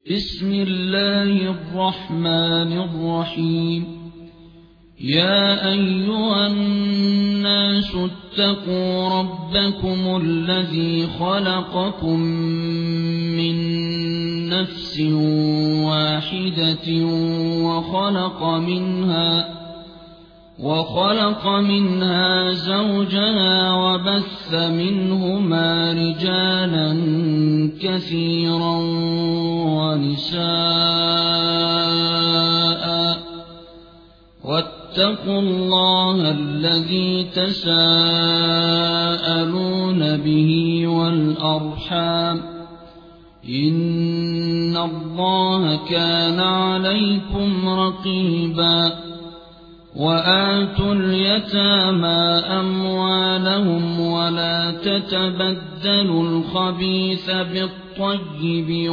بسم الله الرحمن الرحيم. يا أيها الناس اتقوا ربكم الذي خلقكم من نفس واحدة وخلق منها زوجها وبث منهما رجالا كثيرا ونساء، واتقوا الله الذي تساءلون به والأرحام، إن الله كان عليكم رقيبا. وآتوا اليتامى أموالهم ولا تتبدلوا الخبيث بالطيب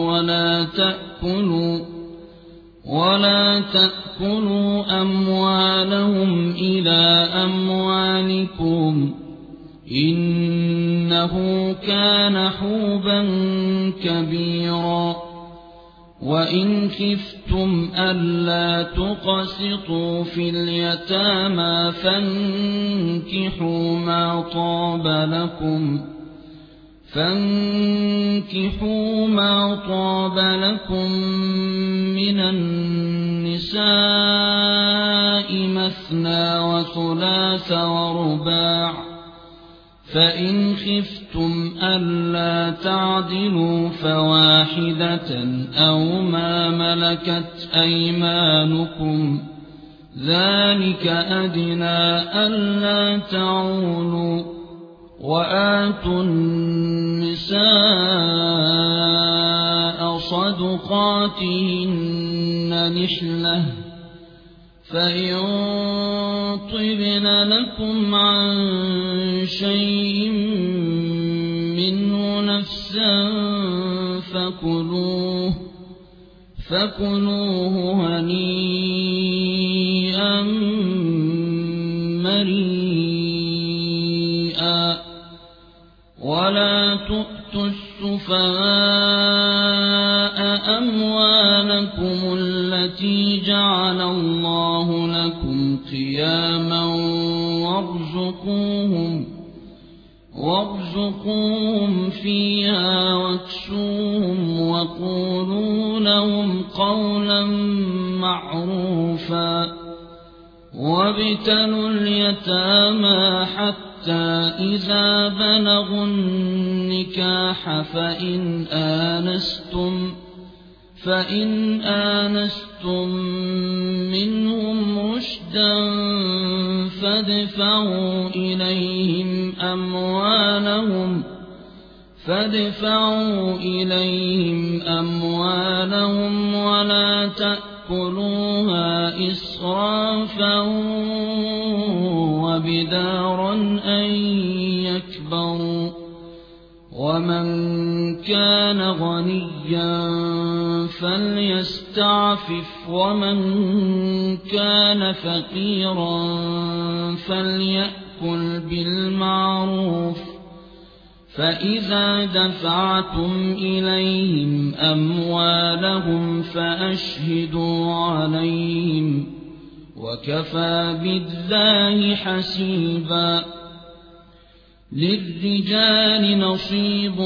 ولا تأكلوا أموالهم إلى أموالكم، إنه كان حوبا كبيرا. وإن خفتم ألا تقسطوا في اليتامى فانكحوا ما طاب لكم من النساء مثنى وثلاث ورباع، فإن خفتم ألا تعدلوا فواحدة أو ما ملكت أيمانكم، ذلك أدنى ألا تعولوا. وآتوا النساء صدقاتهن نحلة، فإن طبن لكم عن شيء منه نفسا فكلوه هنيئا مريئا. ولا تؤتوا السفهاء أموالكم التي جعل الله لكم قياما وارزقوهم فيها واكسوهم وقولوا لهم قولا معروفا. وابتلوا اليتامى حتى إذا بلغوا النكاح فإن آنستم منهم رشدا فادفعوا إليهم أموالهم ولا تأكلوها إسرافا وبدارا أن يكبروا. ومن كان غنيا فليستعفف، ومن كان فقيرا فليأكل بالمعروف. فإذا دفعتم إليهم أموالهم فأشهدوا عليهم، وكفى بالله حسيبا. للرجال نصيب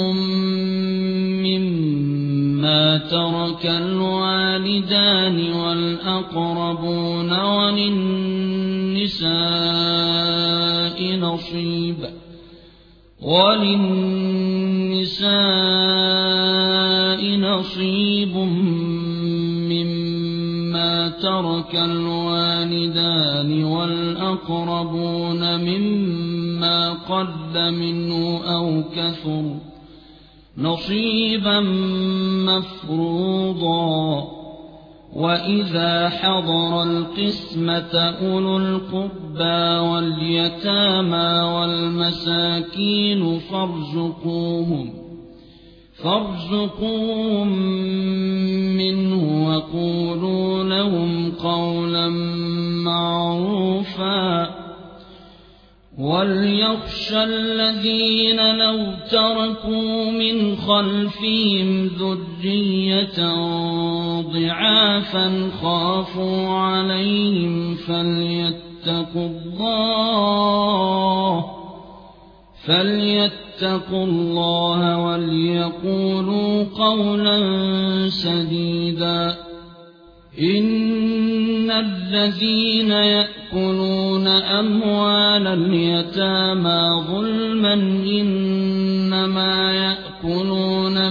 مما ترك الوالدان والأقربون، وللنساء نصيب مما ترك الوالدان والأقربون مما قل منه أو كثر، نصيبا مفروضا. وإذا حضر القسمة أولو القربى واليتامى والمساكين فارزقوهم منه وقولوا لهم قولا معروفا. وَلْيَخْشَ الَّذِينَ لَوْ تَرَكُوا مِنْ خَلْفِهِمْ ذُرِّيَّةً ضِعَافًا خَافُوا عَلَيْهِمْ فَلْيَتَّقُوا اللَّهَ وَلْيَقُولُوا قَوْلًا سَدِيدًا. إِنَّ الَّذِينَ يَأْكُلُونَ أَمْوَالَ الْيَتَامَى ظُلْمًا إِنَّمَا يَأْكُلُونَ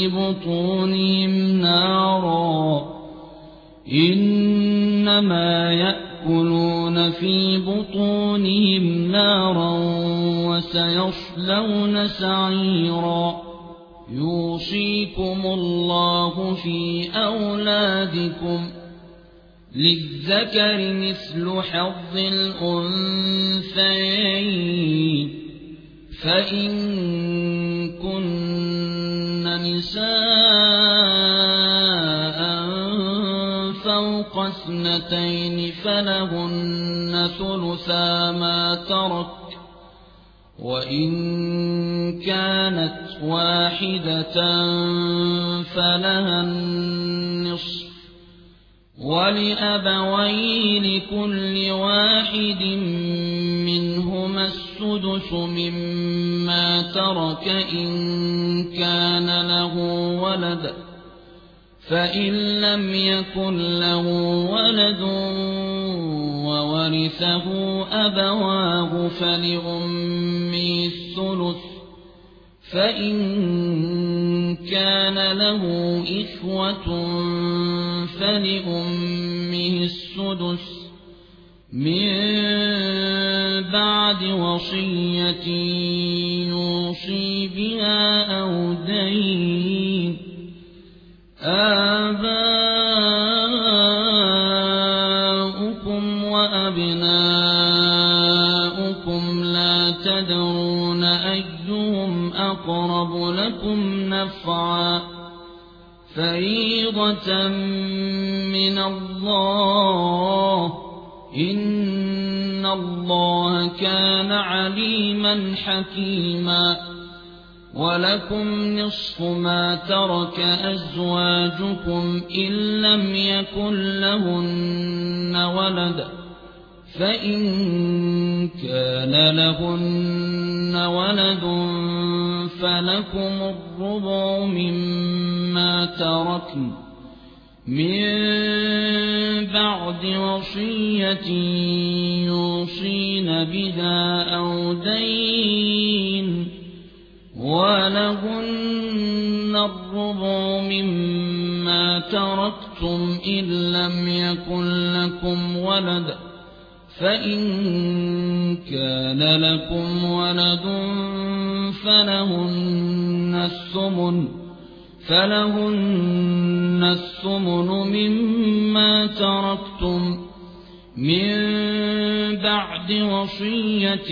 في بُطُونِهِمْ نَارًا وَسَيَصْلَوْنَ سَعِيرًا. يُوصِيكُمُ اللَّهُ في أَوْلَادِكُمْ لِلذَّكَرِ مِثْلُ حَظِّ الْأُنثَيَيْنِ، فَإِن كُنَّ نِسَاءً فَوْقَ اثْنَتَيْنِ فَلَهُنَّ ثُلُثَا مَا تَرَكَ، وَإِن كَانَتْ وَاحِدَةً فَلَهَا النِّصْفُ، وَلِأَبَوَيْهِ لِكُلِّ واحد منهما السُّدُسُ مِمَّا تَرَكَ إِن كَانَ لَهُ وَلَدٌ، فَإِن لَّمْ يَكُن لَّهُ وَلَدٌ وَوَرِثَهُ أَبَوَاهُ فَلِأُمِّهِ الثُّلُثُ، فَإِن كَانَ له إخوة فَلِأُمِّهِ السُّدُسُ مِن بَعْدِ وَصِيَّةٍ يُوصِي بِهَا أَوْ دَيْنٍ. آباؤكم وأبناؤكم لا تدرون أيهم أقرب لكم نفعا، فريضة من الله، إن الله كان عليما حكيما. ولكم نصف ما ترك أزواجكم إن لم يكن لهن ولد، فإن كان لهن ولد فلكم الربع مما تركن من بعد وصية يوصين بها أو دين، ولهن الربع مما تركتم إن لم يكن لكم ولد، فإن كان لكم ولد فلهن الثمن مما تركتم من بعد وصية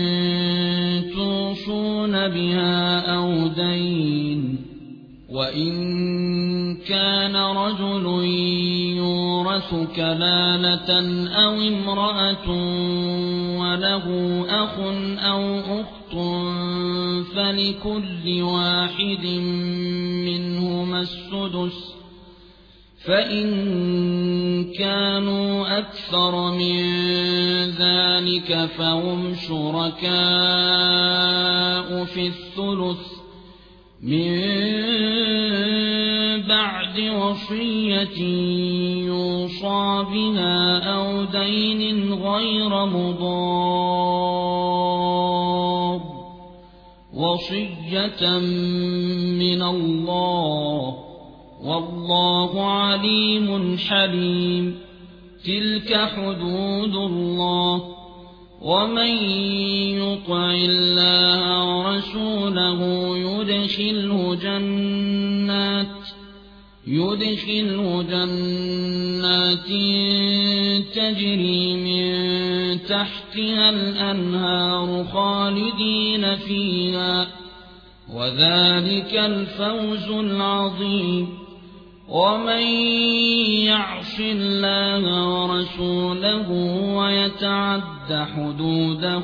توصون بها أو دين. وإن كان رجل يورث كلالة أو امرأة وله أخ أو أخت فلكل واحد منهما السدس، فإن كانوا أكثر من ذلك فهم شركاء في الثلث من بعد وصية يوصى بها أو دين غير مضار، وصية من الله، والله عليم حليم. تلك حدود الله، ومن يطع الله ورسوله يدخله جنات تجري من تحتها الأنهار خالدين فيها، وذلك الفوز العظيم. ومن يعص الله ورسوله ويتعد حدوده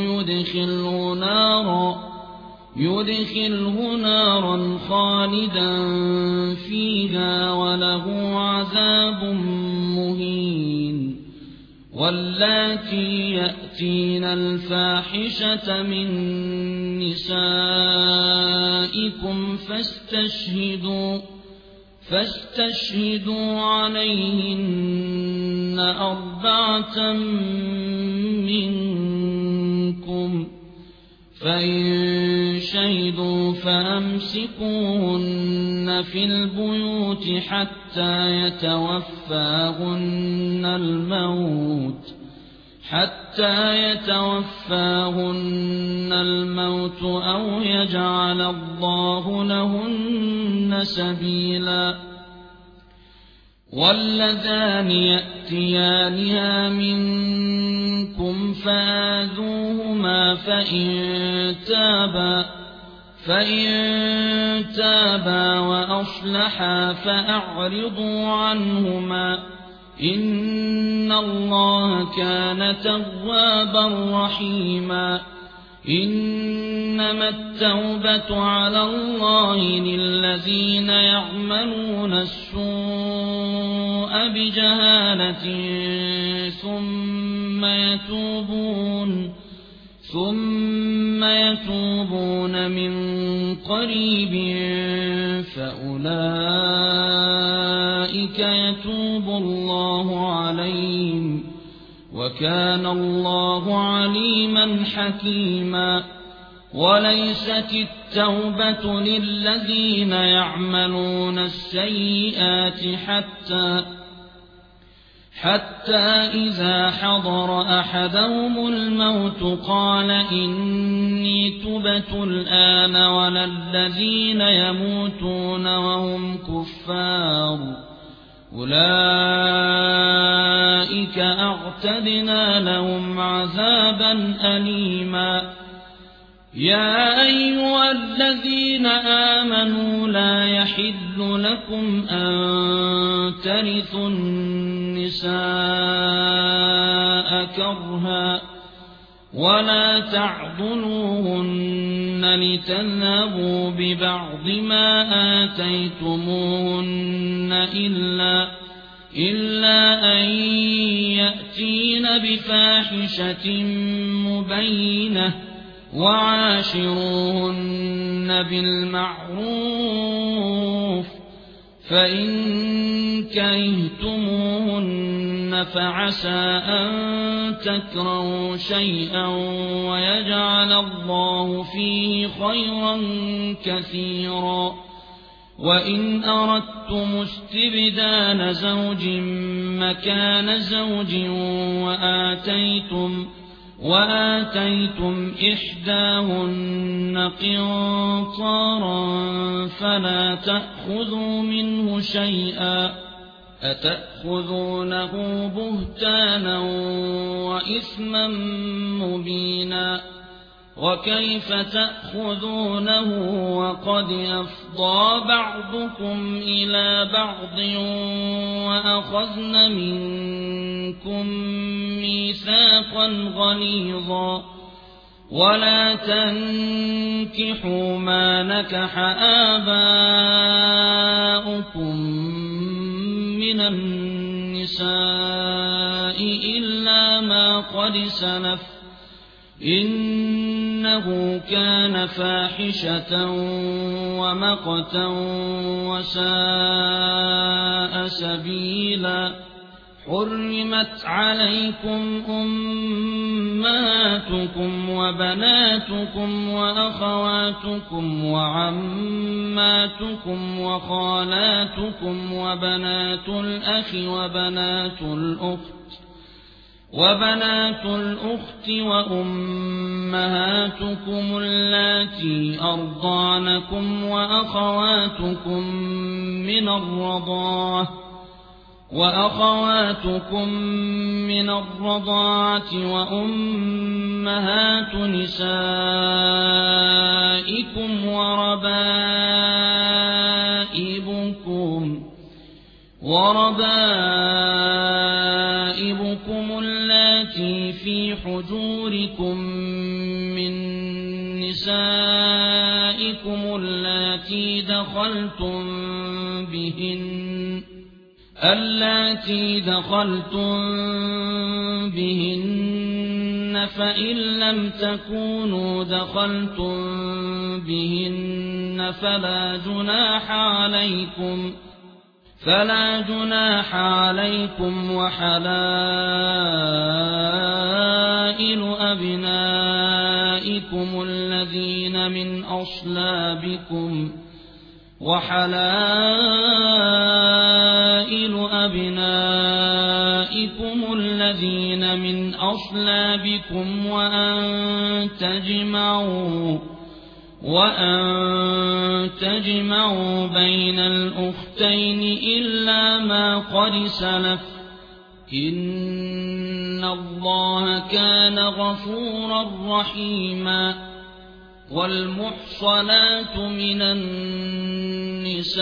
يدخله نارا خالدا فيها وله عذاب مهين. واللاتي يأتين الفاحشة من نسائكم فاستشهدوا عليهن 4 منكم، فإن شهدوا فأمسكوهن في البيوت حتى يتوفاهن الموت أو يجعل الله لهن سبيلا. واللذان يأتيانها منكم فآذوهما فإن تابا وأصلحا فأعرضوا عنهما، إن الله كان توابا رحيما. إنما التوبة على الله للذين يعملون السوء بجهالة ثم يتوبون من قريب فأولئك يتوب الله عليهم، وكان الله عليما حكيما. وليست التوبة للذين يعملون السيئات حتى إذا حضر أحدهم الموت قال إني تبت الآن، ولا الذين يموتون وهم كفار أولئك أعتدنا لهم عذابا أليما. يا أيها الذين آمنوا لا يحل لكم أن ترثوا النساء كرها ولا تعضلوهن لتذهبوا ببعض ما آتيتموهن إلا أن يأتين بفاحشة مبينة، وعاشروهن بالمعروف، فإن كرهتموهن فعسى أن تكرهوا شيئا ويجعل الله فيه خيرا كثيرا. وإن أردتم استبدال زوج مكان زوج وآتيتم إحداهن قنطارا فلا تأخذوا منه شيئا، أتأخذونه بهتانا وإثما مبينا. وكيف تأخذونه وقد أفضى بعضكم إلى بعض وأخذن منكم ميثاقا غليظا. ولا تنكحوا ما نكح آباؤكم من النساء إلا ما قد سلف، إنه كان فاحشة ومقتا وساء سبيلا. حرمت عليكم أمهاتكم وبناتكم وأخواتكم وعماتكم وخالاتكم وبنات الأخ وبنات الأخت وأمهاتكم اللاتي أرضعنكم وأخواتكم من الرضاعة وأمهات نسائكم وربائبكم اللاتي في حجوركم من نسائكم اللاتي دخلتم بهن فإن لم تكونوا دخلتم بهن فلا جناح عليكم وحلائل أبنائكم الذين من أصلابكم وأن تجمعوا بين الأختين إلا ما قد سلف إن الله كان غفورا رحيما. والمحصنات من النساء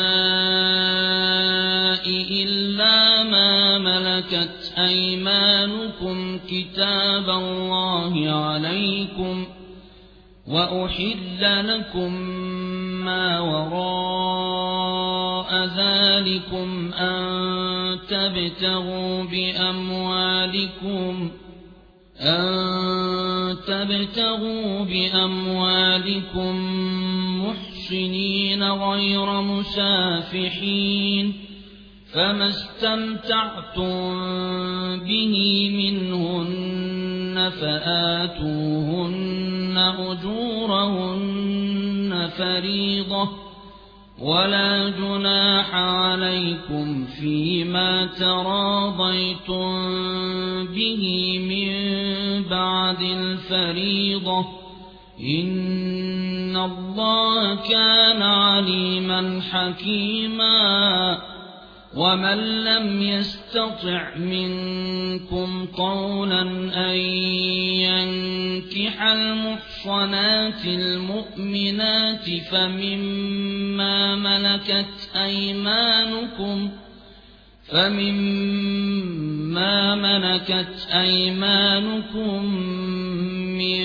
إلا ما ملكت أيمانكم كتاب الله عليكم وأحل لكم ما وراء ذلكم أن تبتغوا بأموالكم محصنين غير مسافحين فما استمتعتم به منهن فآتوهن أجورهن فريضة ولا جناح عليكم فيما تراضيتم به من بعد الفريضة إن الله كان عليما حكيما. ومن لم يستطع منكم طولا أن ينكح المحصنات المؤمنات فمما ملكت أيمانكم من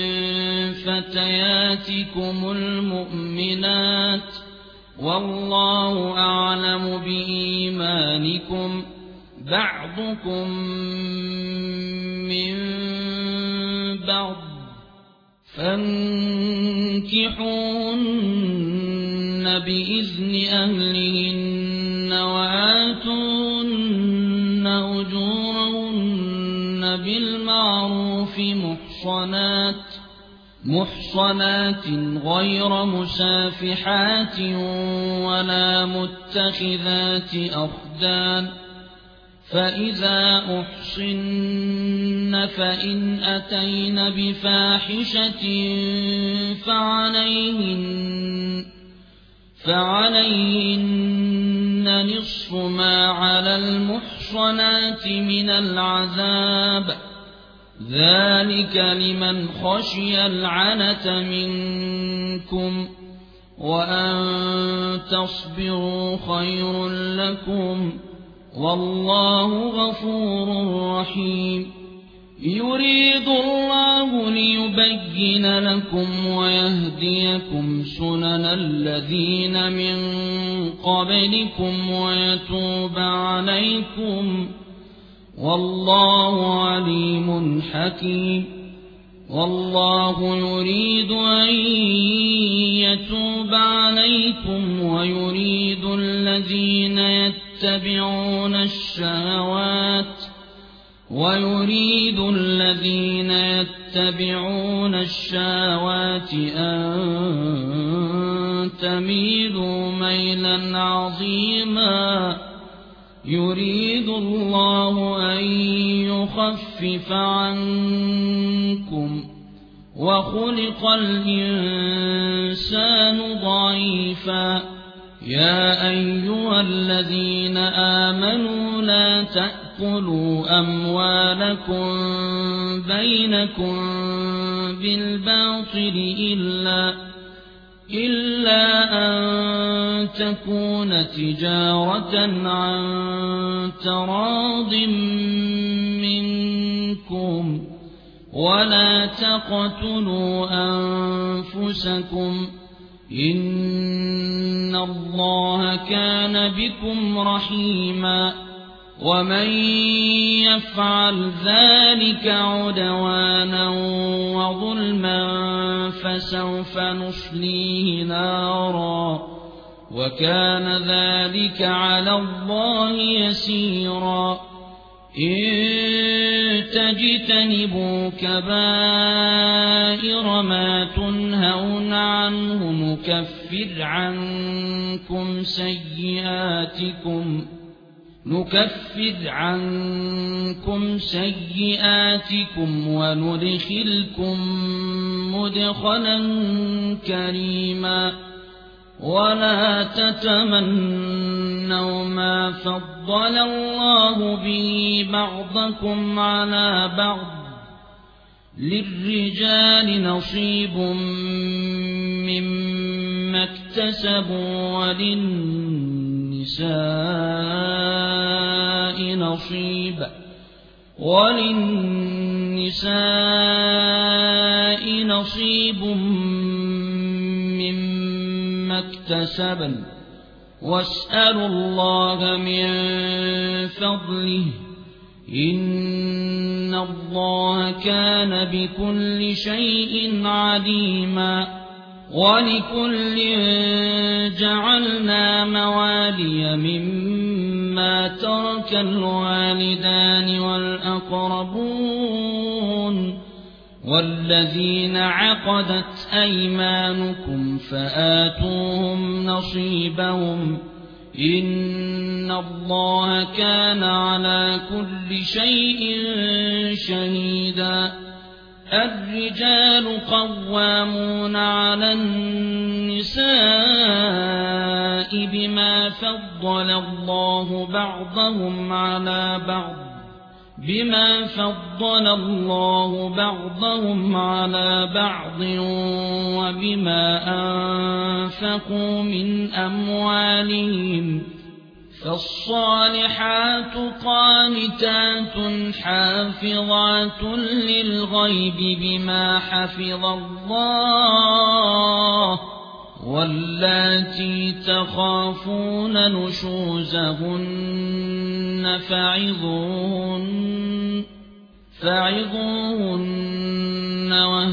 فتياتكم المؤمنات والله أعلم بإيمانكم بعضكم من بعض فانكحوهن بإذن أهلهن وآتوهن أجورهن بالمعروف محصنات غير مسافحات ولا متخذات أخدان فإذا أحصن فإن أتين بفاحشة فعليهن نصف ما على المحصنات من العذاب ذلك لمن خشي العنة منكم وأن تصبروا خير لكم والله غفور رحيم. يريد الله ليبين لكم ويهديكم سنن الذين من قبلكم ويتوب عليكم والله عليم حكيم. والله يريد أن يتوب عليكم ويريد الذين يتبعون الشهوات أن تميلوا ميلا عظيما. يريد الله أن يخفف عنكم وخلق الإنسان ضعيفا. يا أيها الذين آمنوا لا تأكلوا أموالكم بينكم بالباطل إلا أن تكون تجارة عن تراض منكم ولا تقتلوا أنفسكم إن الله كان بكم رحيما ومن يفعل ذلك عدوانا وظلما فسوف نصليه نارا وكان ذلك على الله يسيرا إن تجتنبوا كبائر ما تنهون عنه نكفر عنكم سيئاتكم وندخلكم مدخلا كريما ولا تتمنوا ما فضل الله به بعضكم على بعض للرجال نصيب مما اكتسبوا وللنساء نصيب مما اكتسبن واسألوا الله من فضله إن الله كان بكل شيء عليما ولكل جعلنا موالي مما ترك الوالدان والأقربون والذين عقدت أيمانكم فآتوهم نصيبهم إن الله كان على كل شيء شهيدا الرجال قوامون على النساء بما فضل الله بعضهم على بعض وبما أنفقوا من أموالهم فالصالحات قانتات حافظات للغيب بما حفظ الله واللاتي تخافون نشوزهن فعظوهن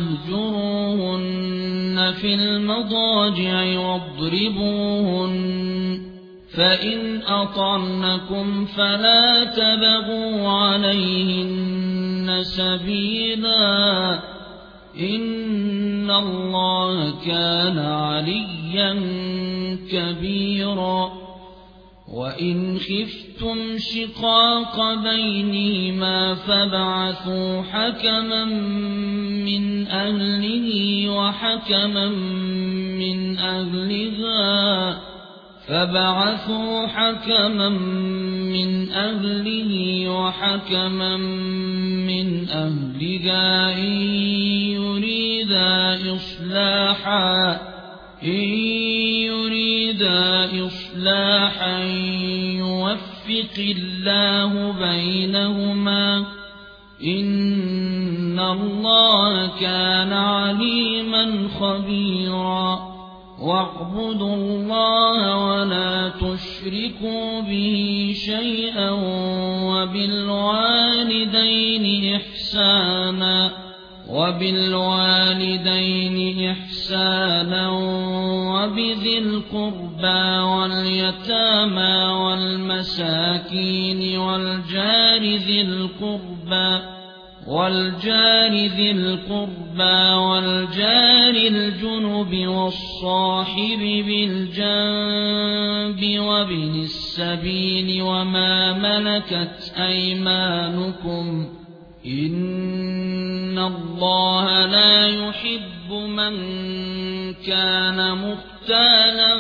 واهجروهن في المضاجع واضربوهن فإن أطعنكم فلا تبغوا عليهن سبيلا إن الله كان عليا كبيرا وإن خفتم شقاق بينهما فابعثوا حكما من أهله وحكما من أهلها إن يريدا إصلاحا يوفق الله بينهما إن الله كان عليما خبيرا واعبدوا الله ولا تشركوا به شيئا وبالوالدين إحسانا وبذي القربى واليتامى والمساكين والجار ذي القربى والجار الجنب والصاحب بالجنب وابن السبيل وما ملكت أيمانكم إن الله لا يحب من كان مختالا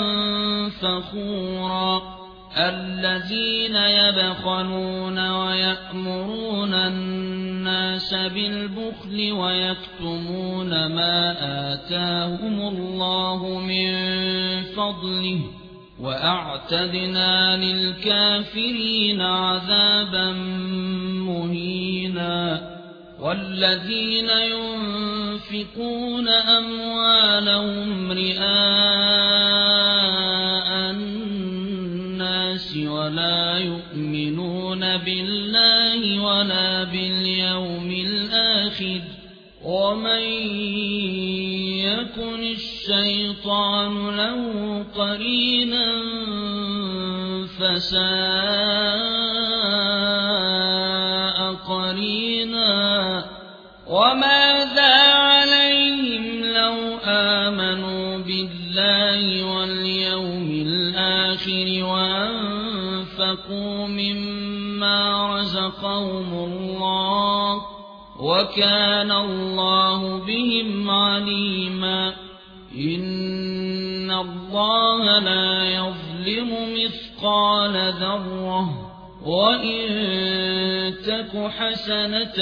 فخورا الذين يبخلون ويأمرون الناس الناس بالبخل ويكتمون ما آتاهم الله من فضله وأعتدنا للكافرين عذابا مهينا والذين ينفقون أموالهم رئاء الناس ولا يؤمنون بالله ولا باليوم الآخر ومن يكن الشيطان له قرينا فساء قرينا وماذا عليهم لو آمنوا بالله واليوم الآخر وأنفقوا مما رزقهم الله وكان الله بهم عليما إن الله لا يظلم مثقال ذرة وإن تك حسنة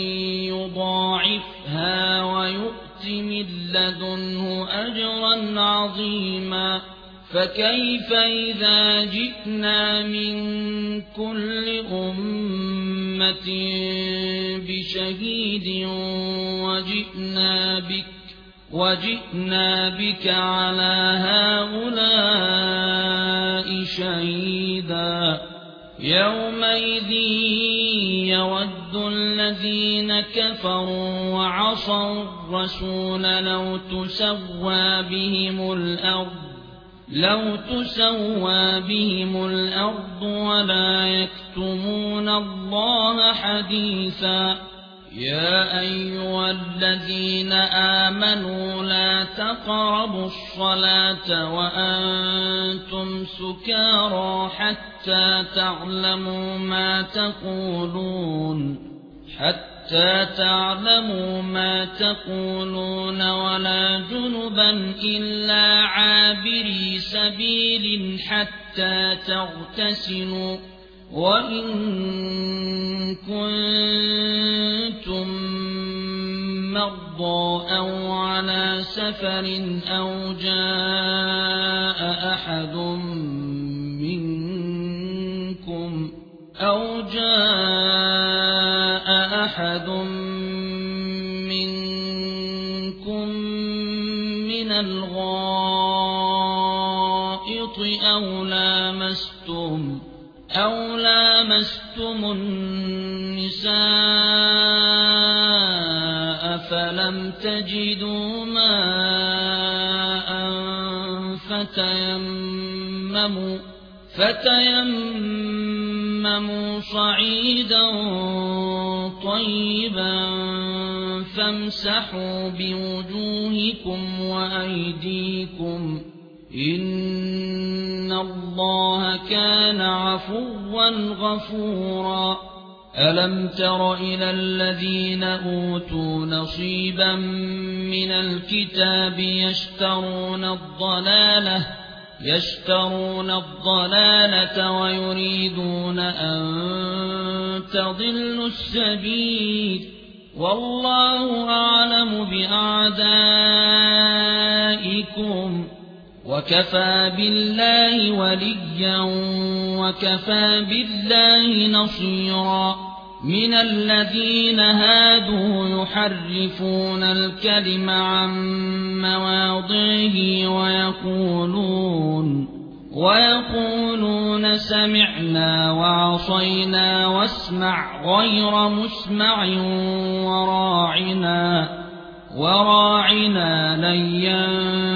يضاعفها ويؤت من لدنه أجرا عظيما فكيف إذا جئنا من كل أمة بشهيد وجئنا بك على هؤلاء شهيدا يومئذ يود الذين كفروا وعصوا الرسول لو تسوى بهم الأرض ولا يكتمون الله حديثا يا أيها الذين آمنوا لا تقربوا الصلاة وأنتم سكارى حتى تعلموا ما تقولون ولا جنبا إلا عابري سبيل حتى تغتسلوا وإن كنتم مرضى أو على سفر أو جاء أحد منكم من الغائط أو لامستم النساء فلم تجدوا ماء فتيمموا صعيدا طيبا فامسحوا بوجوهكم وأيديكم إن الله كان عفوا غفورا ألم تر إلى الذين أوتوا نصيبا من الكتاب يشترون الضلالة ويريدون أن تضلوا السبيل والله أعلم بأعدائكم وكفى بالله وليا وكفى بالله نصيرا من الذين هادوا يحرفون الكلم عن مواضعه ويقولون سمعنا وعصينا واسمع غير مسمع وراعنا ليا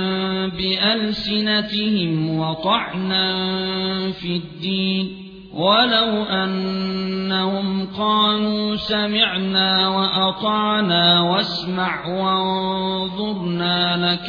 بألسنتهم وطعنا في الدين ولو أنهم قالوا سمعنا وأطعنا واسمع وانظرنا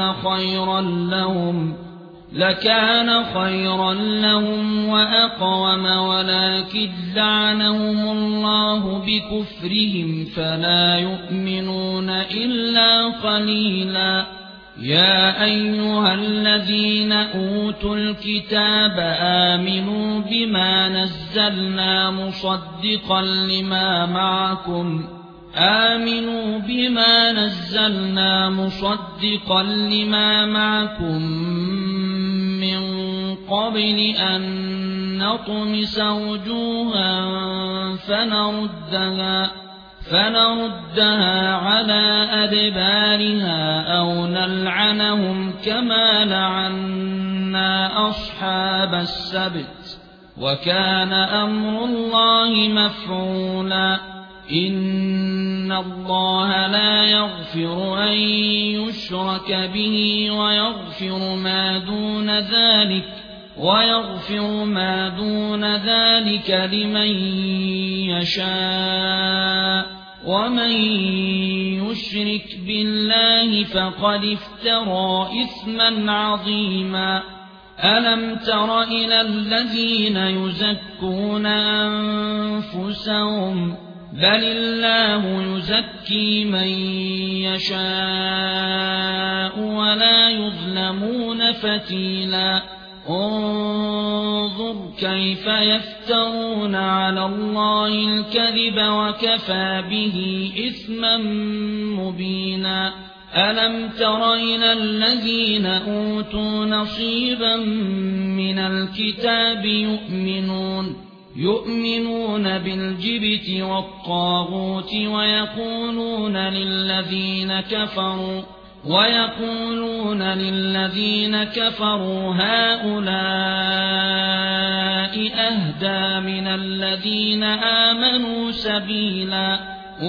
لكان خيرا لهم وأقوم ولكن لعنهم الله بكفرهم فلا يؤمنون إلا قليلا يا أيها الذين أوتوا الكتاب آمنوا بما نزلنا مصدقا لما معكم من قبل أن نطمس وجوها فنردها على أدبارها أو نلعنهم كما لعنا أصحاب السبت وكان أمر الله مفعولا إن الله لا يغفر أن يشرك به ويغفر ما دون ذلك لمن يشاء ومن يشرك بالله فقد افترى إثما عظيما ألم تر إلى الذين يزكون أنفسهم بل الله يزكي من يشاء ولا يظلمون فتيلا انظر كيف يفترون على الله الكذب وكفى به إثما مبينا ألم تر إلى الذين أوتوا نصيبا من الكتاب يؤمنون بالجبت والطاغوت ويقولون للذين كفروا هؤلاء أهدى من الذين آمنوا سبيلا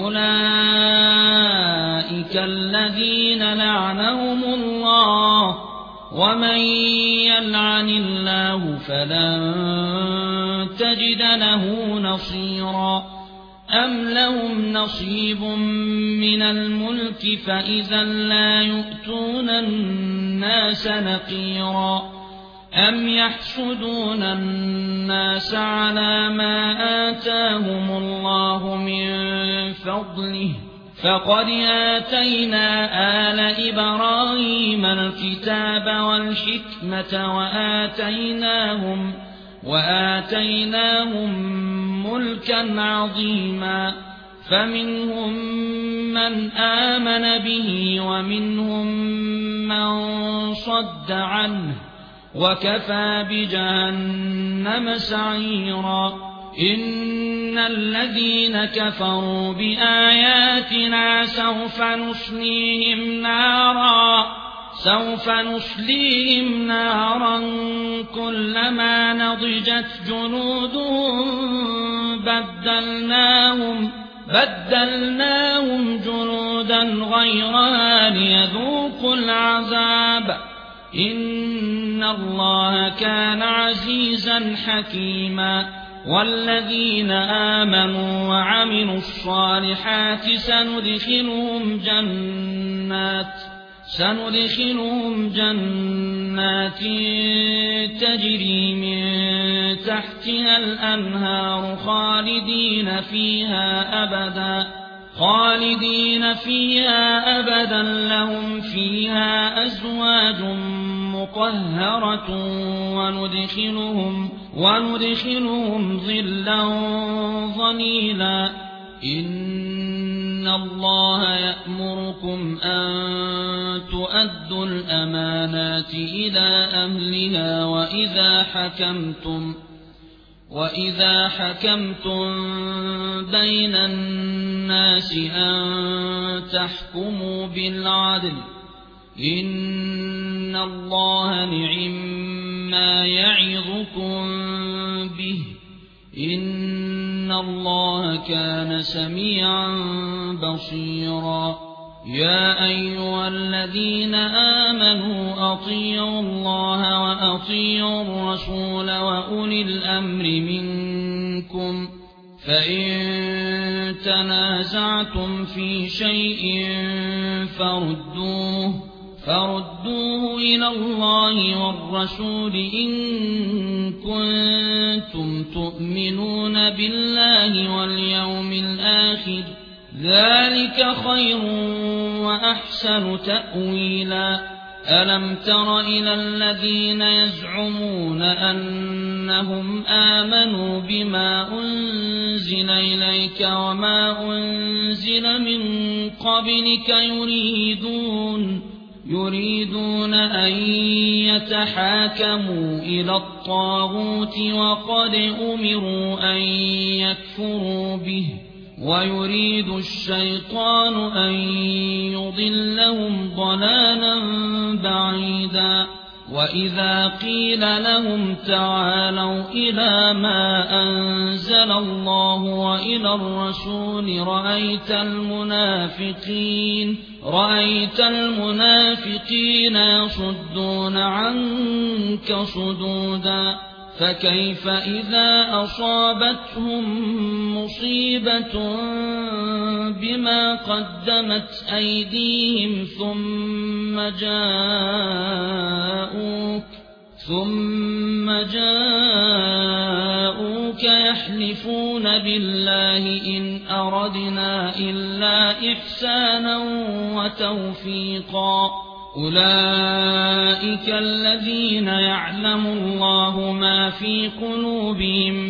أولئك الذين لعنهم الله ومن يلعن الله فلن تجد له نصيرا أم لهم نصيب من الملك فإذا لا يؤتون الناس نقيرا أم يحسدون الناس على ما آتاهم الله من فضله فقد آتينا آل إبراهيم الكتاب والحكمة وآتيناهم ملكا عظيما فمنهم من آمن به ومنهم من صد عنه وكفى بجهنم سعيرا إن الذين كفروا بآياتنا سوف نصليهم نارا كلما نضجت جلودهم بدلناهم جلودا غيرها ليذوقوا العذاب إن الله كان عزيزا حكيما والذين آمنوا وعملوا الصالحات سندخلهم جنات تجري من تحتها الأنهار خالدين فيها أبدا لهم فيها أزواج مطهرة وندخلهم ظلا ظليلا إن الله يأمركم أن تؤدوا الأمانات إلى أهلها وإذا حكمتم بين الناس أن تحكموا بالعدل إن الله نعما يعظكم به إن الله كان سميعا بصيرا يا أيها الذين آمنوا أطيعوا الله وأطيعوا الرسول وأولي الأمر منكم فإن تنازعتم في شيء فردوه إلى الله والرسول إن كنتم تؤمنون بالله واليوم الآخر ذلك خير وأحسن تأويلا ألم تر إلى الذين يزعمون أنهم آمنوا بما أنزل إليك وما أنزل من قبلك يريدون أن يتحاكموا إلى الطاغوت وقد أمروا أن يكفروا به ويريد الشيطان أن يضلهم ضلالا بعيدا وإذا قيل لهم تعالوا إلى ما أنزل الله وإلى الرسول رأيت المنافقين يصدون عنك صدودا فكيف إذا أصابتهم مصيبة بما قدمت أيديهم ثم جاءوك يحلفون بالله إن أردنا إلا إحسانا وتوفيقا أولئك الذين يعلم الله ما في قلوبهم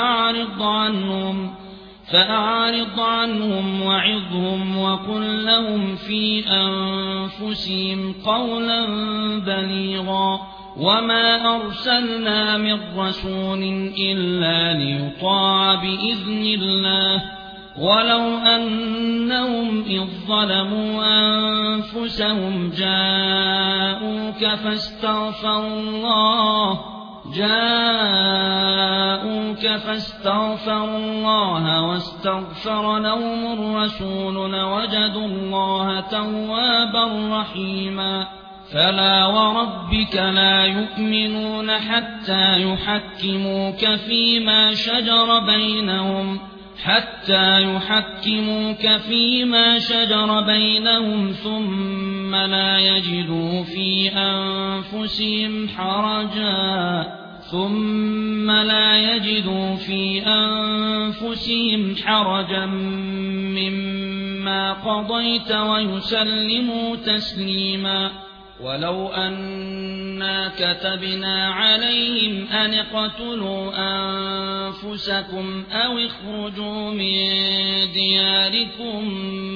فأعرض عنهم وعظهم وقل لهم في أنفسهم قولا بليغا وما أرسلنا من رسول إلا ليطاع بإذن الله ولو أنهم إذ ظلموا أنفسهم جاءوك فاستغفروا الله واستغفر لهم الرسول لوجدوا الله توابا رحيما فلا وربك لا يؤمنون حتى يحكموك فيما شجر بينهم ثم لا يجدوا في أنفسهم حرجا مما قضيت ويسلموا تسليما ولو أنا كتبنا عليهم أن اقتلوا أنفسكم أو اخرجوا من دياركم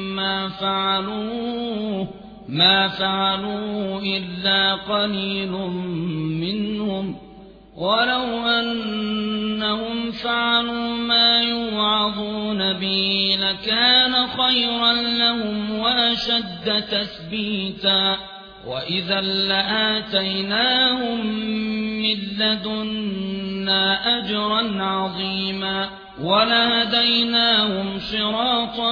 ما فعلوه إلا قليل منهم ولو أنهم فعلوا ما يوعظون به لكان خيرا لهم وأشد تثبيتا وإذا لآتيناهم من لدنا أجرا عظيما ولهديناهم صراطا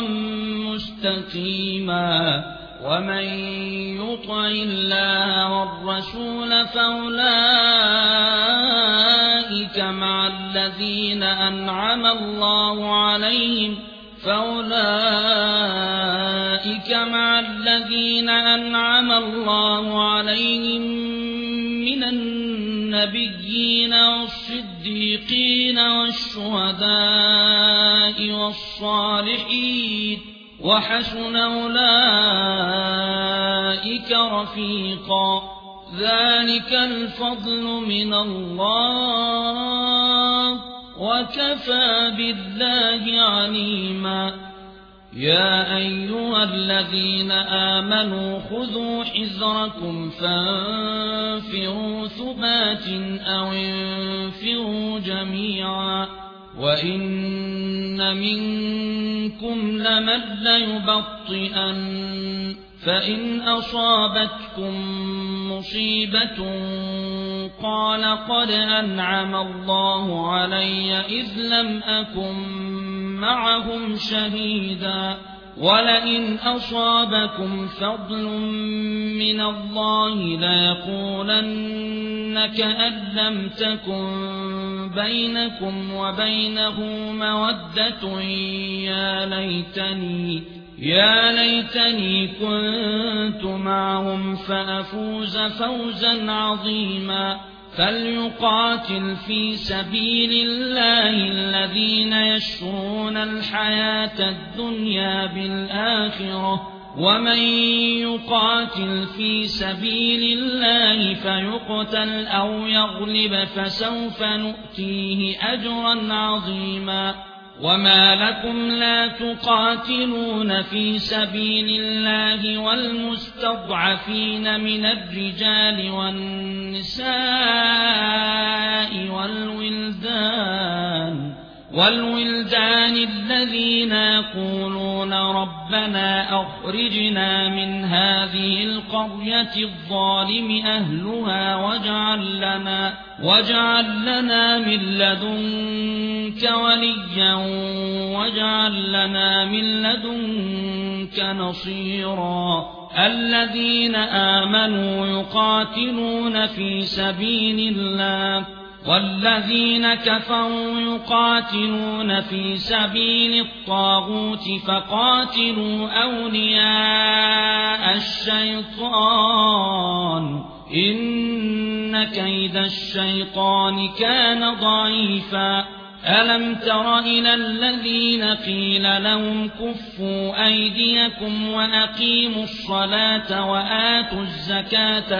مستقيما ومن يطع الله والرسول فأولئك مع الذين أنعم الله عليهم من النبيين والصديقين والشهداء والصالحين وحسن أولئك رفيقا ذلك الفضل من الله وكفى بالله عليما يا أيها الذين آمنوا خذوا حذركم فانفروا ثبات أو انفروا جميعا وإن منكم لمن ليبطئن فإن أصابتكم مصيبة قال قد أنعم الله علي إذ لم أكن معهم شهيدا ولئن أصابكم فضل من الله ليقولن كأن لم تكن بينكم وبينه مودة يا ليتني كنت معهم فأفوز فوزا عظيما فليقاتل في سبيل الله الذين يشرون الحياة الدنيا بالآخرة ومن يقاتل في سبيل الله فيقتل أو يغلب فسوف نؤتيه أجرا عظيما وما لكم لا تقاتلون في سبيل الله والمستضعفين من الرجال والنساء والولدان الذين يقولون ربنا أخرجنا من هذه القرية الظالم أهلها واجعل لنا من لدنك وليا واجعل لنا من لدنك نصيرا الذين آمنوا يقاتلون في سبيل الله والذين كفروا يقاتلون في سبيل الطاغوت فقاتلوا أولياء الشيطان إن كيد الشيطان كان ضعيفا ألم تر إلى الذين قيل لهم كفوا أيديكم وأقيموا الصلاة وآتوا الزكاة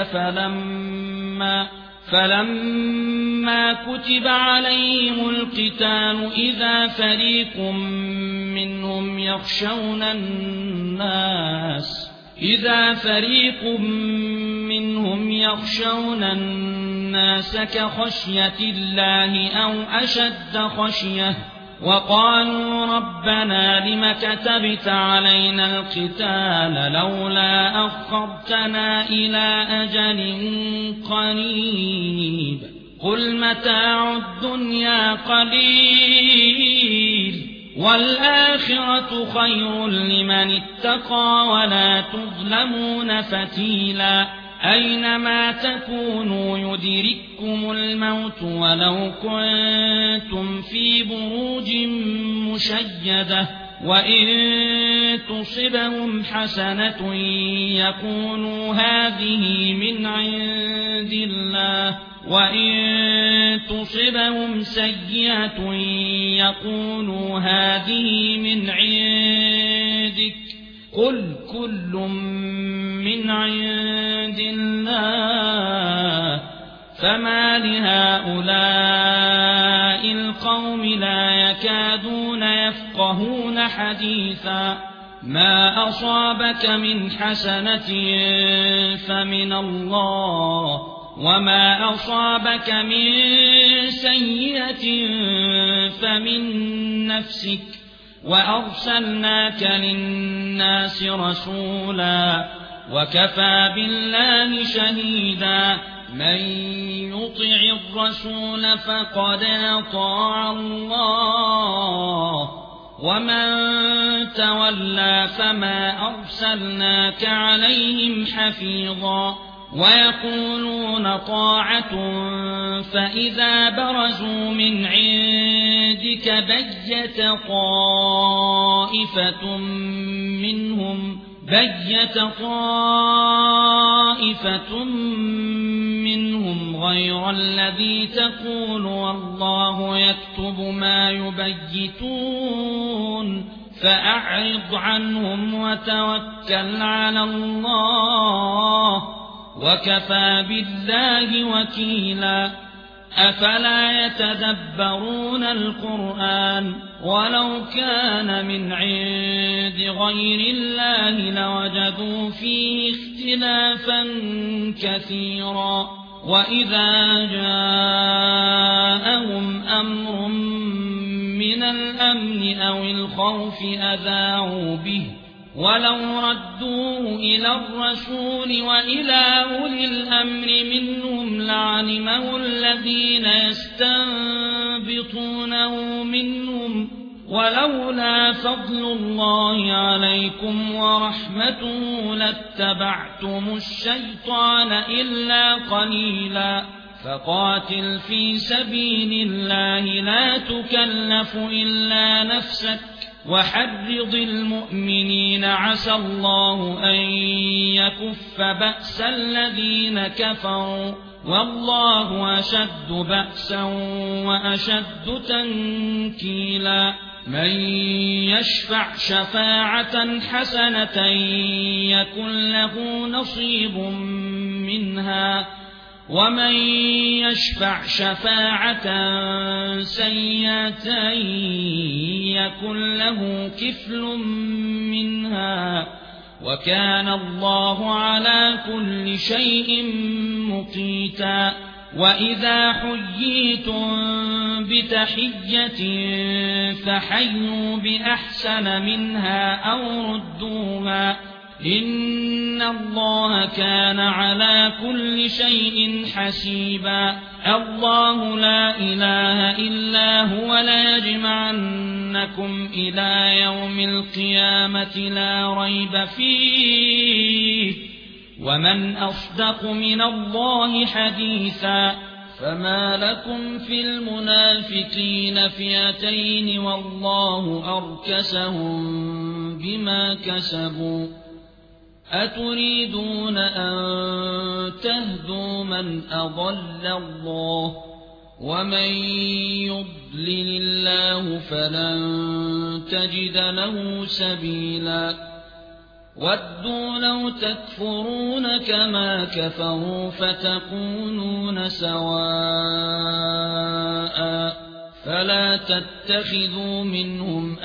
فلما كتب عليهم القتال إذا فريق منهم يخشون الناس كخشية الله أو أشد خشية وقالوا ربنا لم كتبت علينا القتال لولا أخرتنا إلى أجل قريب قل متاع الدنيا قليل والآخرة خير لمن اتقى ولا تظلمون فتيلا أينما تكونوا يدرككم الموت ولو كنتم في بروج مشيدة وإن تصبهم حسنة يكونوا هذه من عند الله وإن تصبهم سيئة يكونوا هذه من عندك قل كل من عند الله فما لهؤلاء القوم لا يكادون يفقهون حديثا ما أصابك من حسنة فمن الله وما أصابك من سيئة فمن نفسك وأرسلناك للناس رسولا وكفى بالله شهيدا من يطع الرسول فقد أطاع الله ومن تولى فما أرسلناك عليهم حفيظا ويقولون طاعة فإذا برزوا من عندك بيت طائفة منهم غير الذي تقول والله يكتب ما يبيتون فأعرض عنهم وتوكل على الله وكفى بالله وكيلا أفلا يتدبرون القرآن ولو كان من عند غير الله لوجدوا فيه اختلافا كثيرا وإذا جاءهم أمر من الأمن أو الخوف أذاعوا به ولو ردوه إلى الرسول وإلى أولي الأمر منهم لعلمه الذين يستنبطونه منهم ولولا فضل الله عليكم ورحمته لاتبعتم الشيطان إلا قليلا فقاتل في سبيل الله لا تكلف إلا نفسك وحرض المؤمنين عسى الله أن يكف بأس الذين كفروا والله أشد بأسا وأشد تنكيلا من يشفع شفاعة حسنة يكن له نصيب منها ومن يشفع شفاعة سيئة يكن له كفل منها وكان الله على كل شيء مقيتا. وإذا حييتم بتحية فحيوا بأحسن منها أو ردوها إن الله كان على كل شيء حسيبا. الله لا إله إلا هو ليجمعنكم إلى يوم القيامة لا ريب فيه ومن أصدق من الله حديثا. فما لكم في المنافقين فئتين والله أركسهم بما كسبوا أتريدون أن تهدوا من أضل الله ومن يضلل الله فلن تجد له سبيلا. ودوا لو تكفرون كما كفروا فتكونون سواء فلا تتخذوا منهم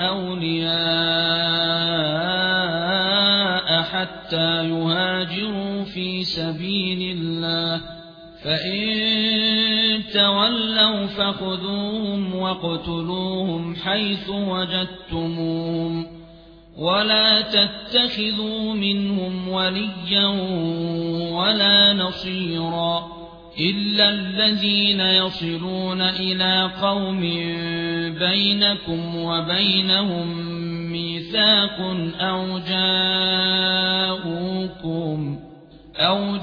أولياء حتى يهاجروا في سبيل الله فإن تولوا فخذوهم واقتلوهم حيث وجدتموهم ولا تتخذوا منهم وليا ولا نصيرا إلا الذين يصلون إلى قوم بينكم وبينهم ميثاق أو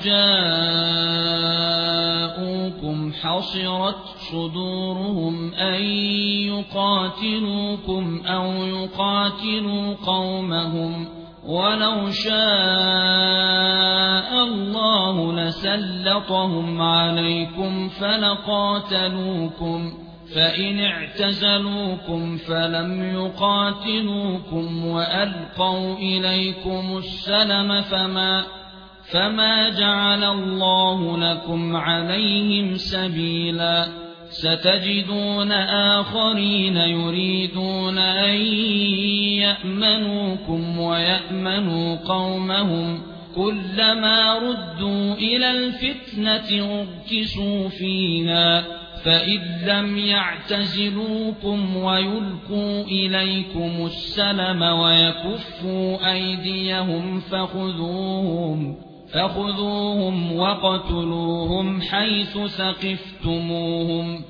جاءوكم حصرت صدورهم أن يقاتلوكم أو يقاتلوا قومهم ولو شاء الله لسلطهم عليكم فلقاتلوكم فإن اعتزلوكم فلم يقاتلوكم وألقوا إليكم السلم فما جعل الله لكم عليهم سبيلا. ستجدون آخرين يريدون أن يأمنوكم ويأمنوا قومهم كلما ردوا إلى الفتنة أركسوا فيها فإذ لم يعتزلوكم ويلقوا إليكم السلم ويكفوا أيديهم فخذوهم وقتلوهم حيث ثقفتموهم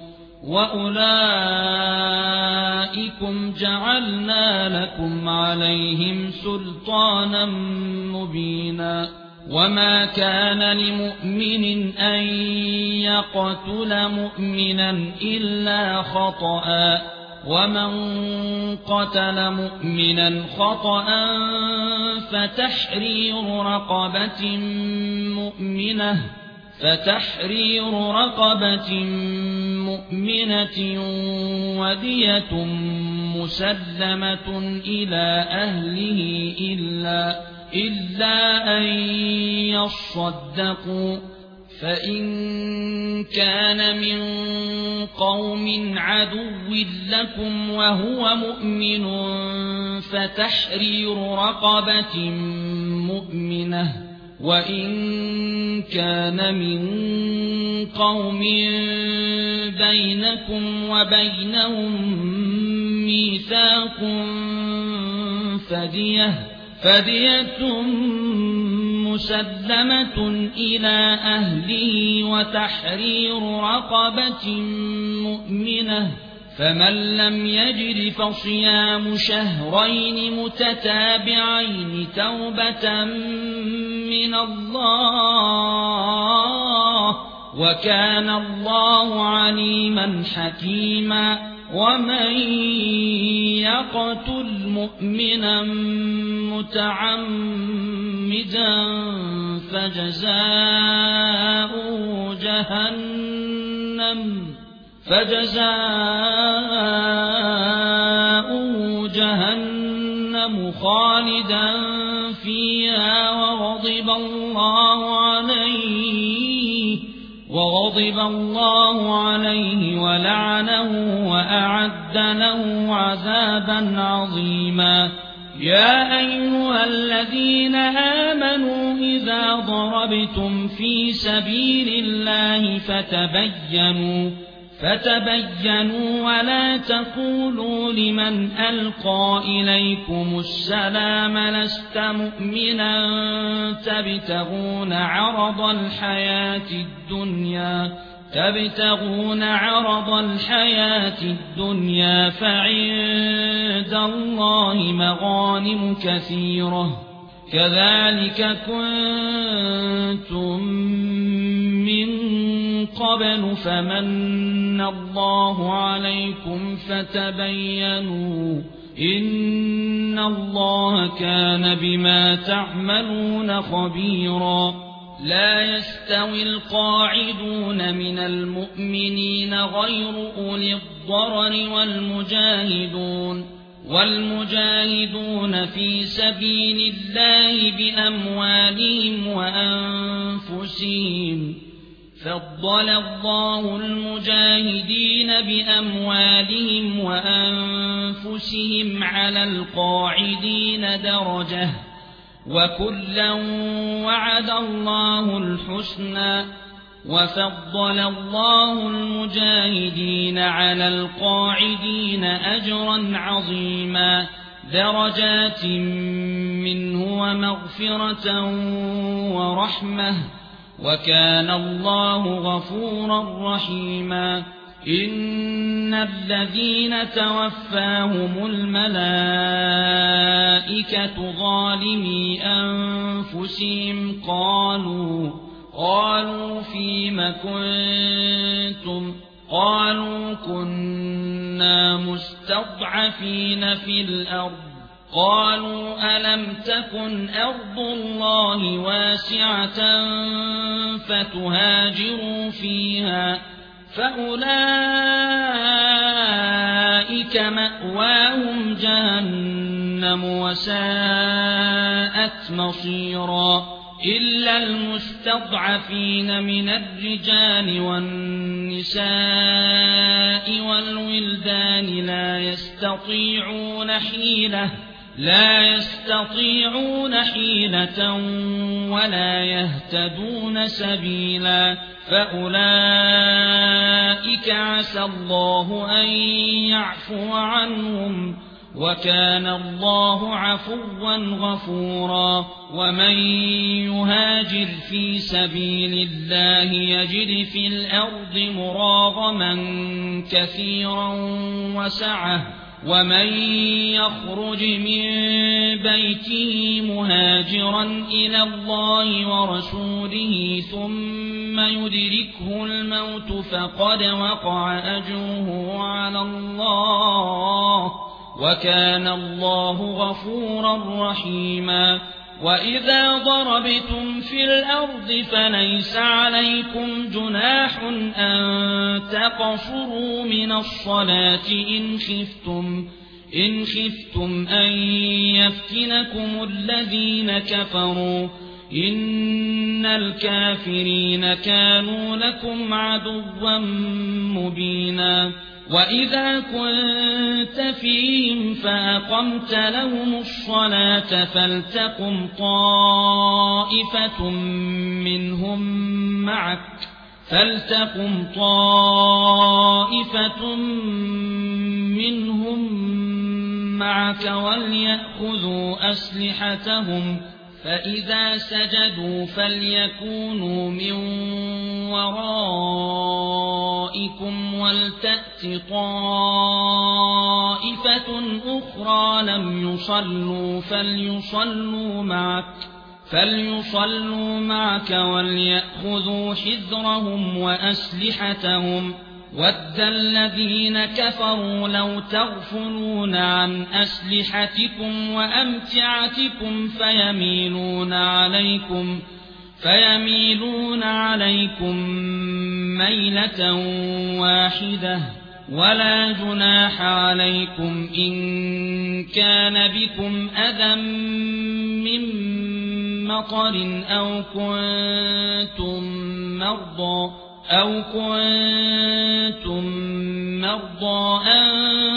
وأولئكم جعلنا لكم عليهم سلطانا مبينا. وما كان لمؤمن أن يقتل مؤمنا إلا خطأ ومن قتل مؤمنا خطأ فتحرير رقبة مؤمنة ودية مسلمة إلى أهله إلا أن يصدقوا فإن كان من قوم عدو لكم وهو مؤمن فتحرير رقبة مؤمنة وإن كان من قوم بينكم وبينهم ميثاق فدية مسلمة إلى أهله وتحرير رقبة مؤمنة فمن لم يجد فصيام شهرين متتابعين توبة من الله وكان الله عليما حكيما. ومن يقتل مؤمنا متعمدا فجزاؤه خالدا فيها وغضب الله عليه ولعنه وأعد له عذابا عظيما. يا أيها الذين آمنوا إذا ضربتم في سبيل الله فتبينوا ولا تقولوا لمن ألقى إليكم السلام لست مؤمنا تبتغون عرض الحياة الدنيا فعند الله مغانم كثيرة كذلك كنتم من قبل فمن الله عليكم فتبينوا إن الله كان بما تعملون خبيرا. لا يستوي القاعدون من المؤمنين غير أولي الضرر والمجاهدون في سبيل الله بأموالهم وأنفسهم. فضل الله المجاهدين بأموالهم وأنفسهم على القاعدين درجة وكلا وعد الله الحسنى. وفضل الله المجاهدين على القاعدين أجرا عظيما درجات منه ومغفرة ورحمة وكان الله غفورا رحيما. إن الذين توفاهم الملائكة ظالمي أنفسهم قالوا فيم كنتم قالوا كنا مستضعفين في الأرض قالوا ألم تكن أرض الله واسعة فتهاجروا فيها فأولئك مأواهم جهنم وساءت مصيرا. إلا المستضعفين من الرجال والنساء والولدان لا يستطيعون حيلة ولا يهتدون سبيلا فأولئك عسى الله أن يعفو عنهم وكان الله عفوا غفورا. ومن يهاجر في سبيل الله يجد في الأرض مراغما كثيرا وسعة ومن يخرج من بيته مهاجرا إلى الله ورسوله ثم يدركه الموت فقد وقع أجره على الله وكان الله غفورا رحيما. وإذا ضربتم في الأرض فليس عليكم جناح أن تقصروا من الصلاة إن خفتم أن يفتنكم الذين كفروا إن الكافرين كانوا لكم عدوا مبينا. وإذا كنت فيهم فأقمت لهم الصلاة فلتقم طائفة منهم معك وليأخذوا أسلحتهم فإذا سجدوا فليكونوا من ورائكم ولتأت طائفة أخرى لم يصلوا فليصلوا معك وليأخذوا حذرهم وأسلحتهم. ود الذين كفروا لو تغفلون عن أسلحتكم وأمتعتكم فيميلون عليكم ميلة واحدة ولا جناح عليكم إن كان بكم أذى من مطر أو كنتم مرضى أن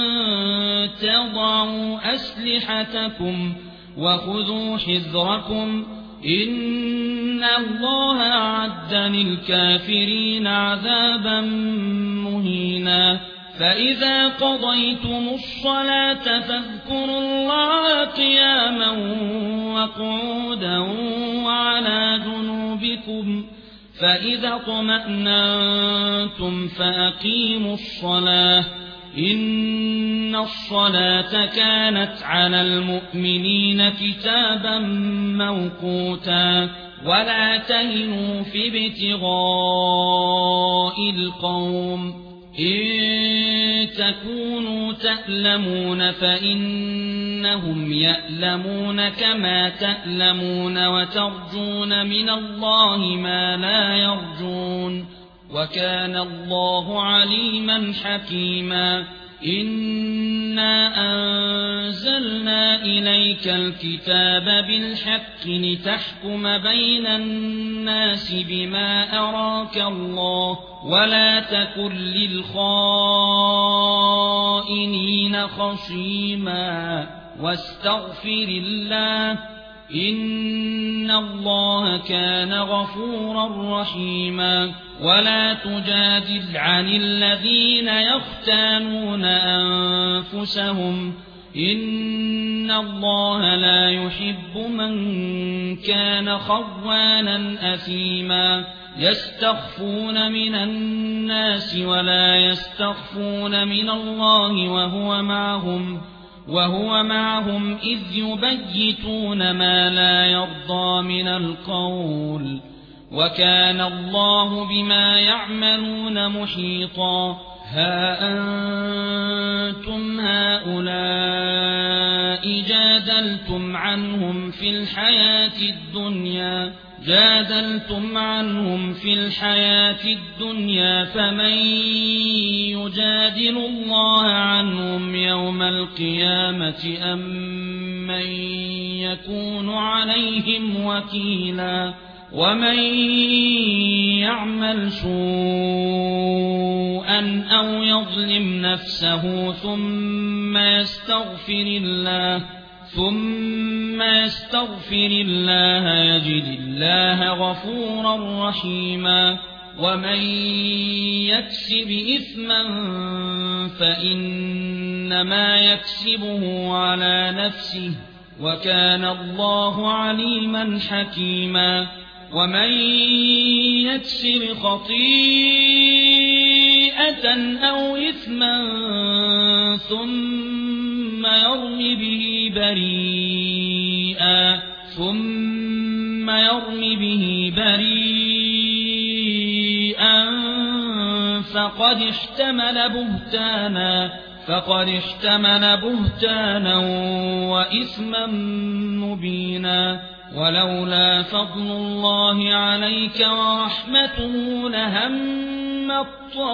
تضعوا أسلحتكم وخذوا حذركم إن الله أعد للكافرين عذابا مهينا فإذا قضيتم الصلاة فاذكروا الله قياما وقعودا وعلى جنوبكم فإذا اطمأننتم فأقيموا الصلاة إن الصلاة كانت على المؤمنين كتابا موقوتا ولا تهنوا في ابتغاء القوم إن تكونوا تألمون فإنهم يألمون كما تألمون وترجون من الله ما لا يرجون وكان الله عليما حكيما إنا أنزلنا إليك الكتاب بالحق لتحكم بين الناس بما أراك الله ولا تكن للخائنين خصيما واستغفر الله إن الله كان غفورا رحيما ولا تجادل عن الذين يختانون أنفسهم إن الله لا يحب من كان خوانا أثيما يستخفون من الناس ولا يستخفون من الله وهو معهم إذ يبيتون ما لا يرضى من القول وكان الله بما يعملون محيطا ها أنتم هؤلاء جادلتم عنهم في الحياة الدنيا فمن يجادل الله عنهم يوم القيامة أم من يكون عليهم وكيلا ومن يعمل سوءا أو يظلم نفسه ثم يستغفر الله يجد الله غفورا رحيما ومن يكسب إثما فإنما يكسبه على نفسه وكان الله عليما حكيما ومن يكسب خطيئة أو إثما ثم يرم به بريئا فقد احتمل بهتانا وإثما مبينا ولولا فضل الله عليك ورحمته لهم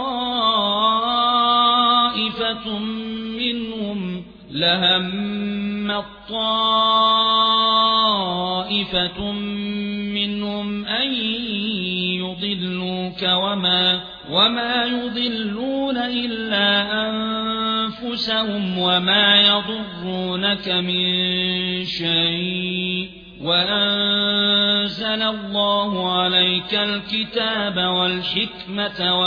طائفة منهم أن يضلوك وما يضلون إلا أنفسهم وما يضرونك من شيء وأنزل الله عليك الكتاب والحكمة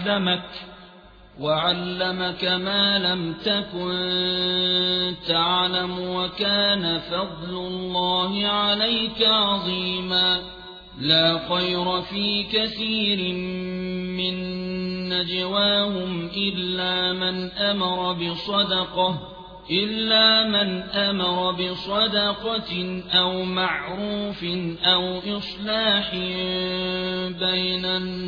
وعلمك ما لم تكن تعلم وكان فضل الله عليك عظيما لا خير في كثير من نجواهم إلا من أمر بصدقة أو معروف أو إصلاح بين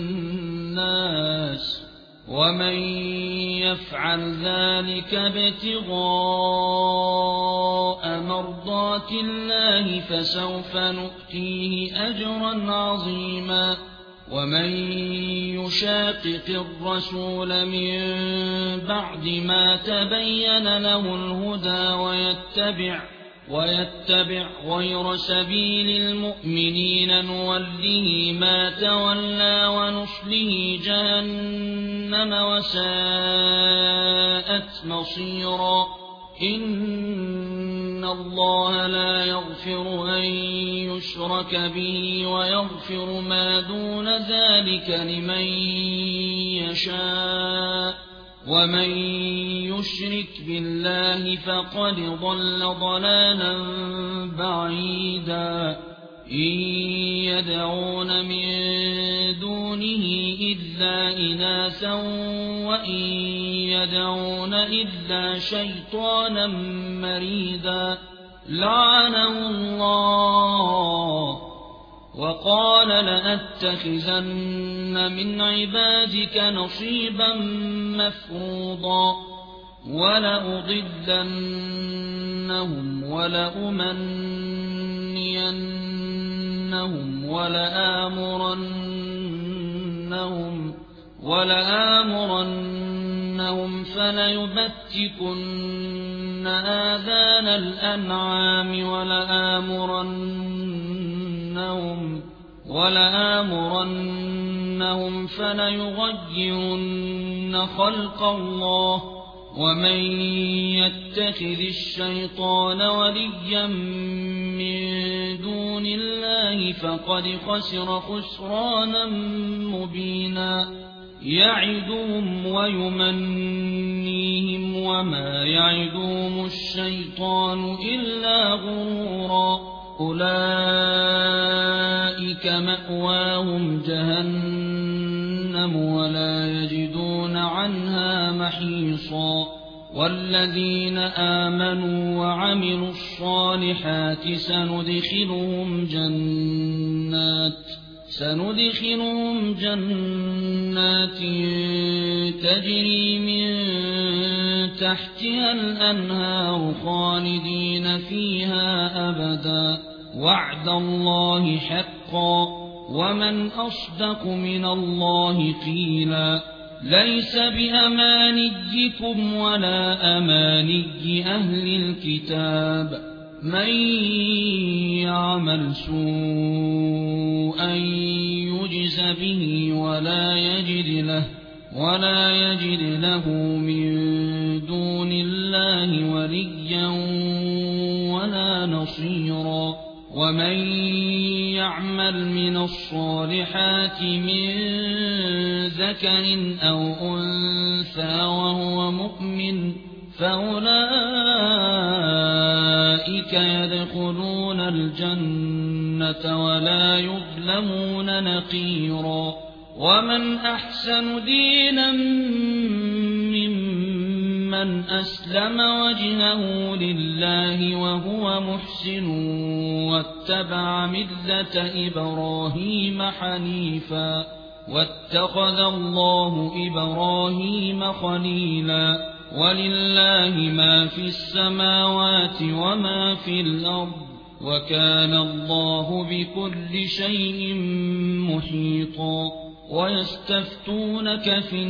الناس ومن يفعل ذلك ابتغاء مرضات الله فسوف نؤتيه أجرا عظيما ومن يشاقق الرسول من بعد ما تبين له الهدى ويتبع غير سبيل المؤمنين نوله ما تولى ونصله جهنم وساءت مصيرا. إن الله لا يغفر أن يشرك به ويغفر ما دون ذلك لمن يشاء، ومن يشرك بالله فقد ضل ضلالا بعيدا. إن يدعون من دونه إلا إناثا وإن يدعون إلا شيطانا مريدا لعنه الله وقال لأتخذن من عبادك نصيبا مفروضا ولأضلنهم ولأمنينهم ولآمرنهم فليبتكن آذان الأنعام ولآمرنهم فليغيرن خلق الله. ومن يتخذ الشيطان وليا من دون الله فقد خسر خسرانا مبينا. يعدهم ويمنيهم وما يعدهم الشيطان إلا غرورا. أولئك مأواهم جهنم ولا يجدون عنها محيصا. والذين آمنوا وعملوا الصالحات سندخلهم جنات تجري من تحتها الأنهار خالدين فيها أبدا وعد الله حقا ومن أصدق من الله قيلا. ليس بأمانيكم ولا أماني أهل الكتاب. من يعمل سوءا يجز به ولا يجد له من دون الله وليا ولا نصيرا. ومن يعمل من الصالحات من ذكر أو أنثى وهو مؤمن فأولئك يدخلون الجنة ولا يظلمون نقيرا. ومن أحسن دينا ممن أسلم وجهه لله وهو محسن واتبع ملة إبراهيم حنيفا واتخذ الله إبراهيم خليلا. ولله ما في السماوات وما في الأرض وكان الله بكل شيء محيطا. ويستفتونك في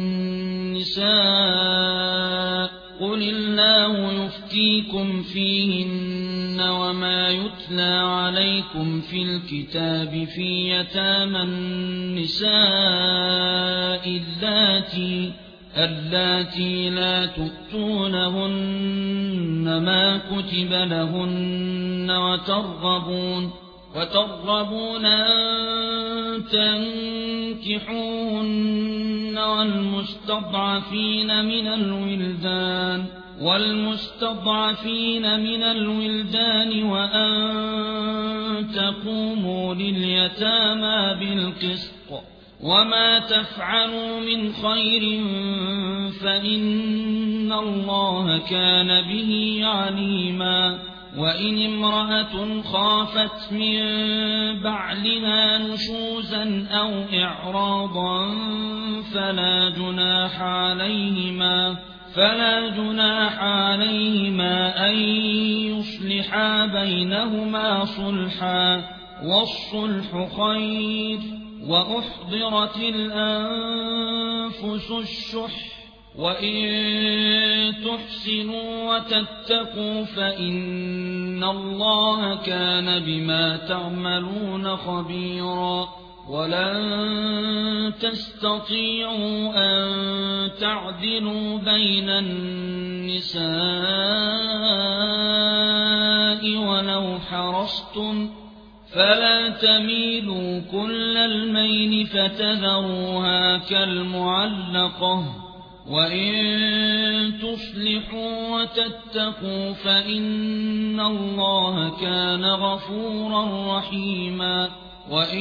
النساء قل الله يفتيكم فيهن وما يتلى عليكم في الكتاب في يتامى النساء اللاتي لا تؤتونهن ما كتب لهن وترغبون أن تنكحوهن والمستضعفين من الولدان وأن تقوموا لليتامى بالقسط. وما تفعلوا من خير فإن الله كان به عليما. وإن امرأة خافت من بعلها نشوزا أو إعراضا فلا جناح عليهما أن يصلحا بينهما صلحا والصلح خير وأحضرت الأنفس الشح وإن تحسنوا وتتقوا فإن الله كان بما تعملون خبيرا ولن تستطيعوا أن تعدلوا بين النساء ولو حرصتم فلا تميلوا كل الميل فتذروها كالمعلقة وإن تصلحوا وتتقوا فإن الله كان غفورا رحيما وإن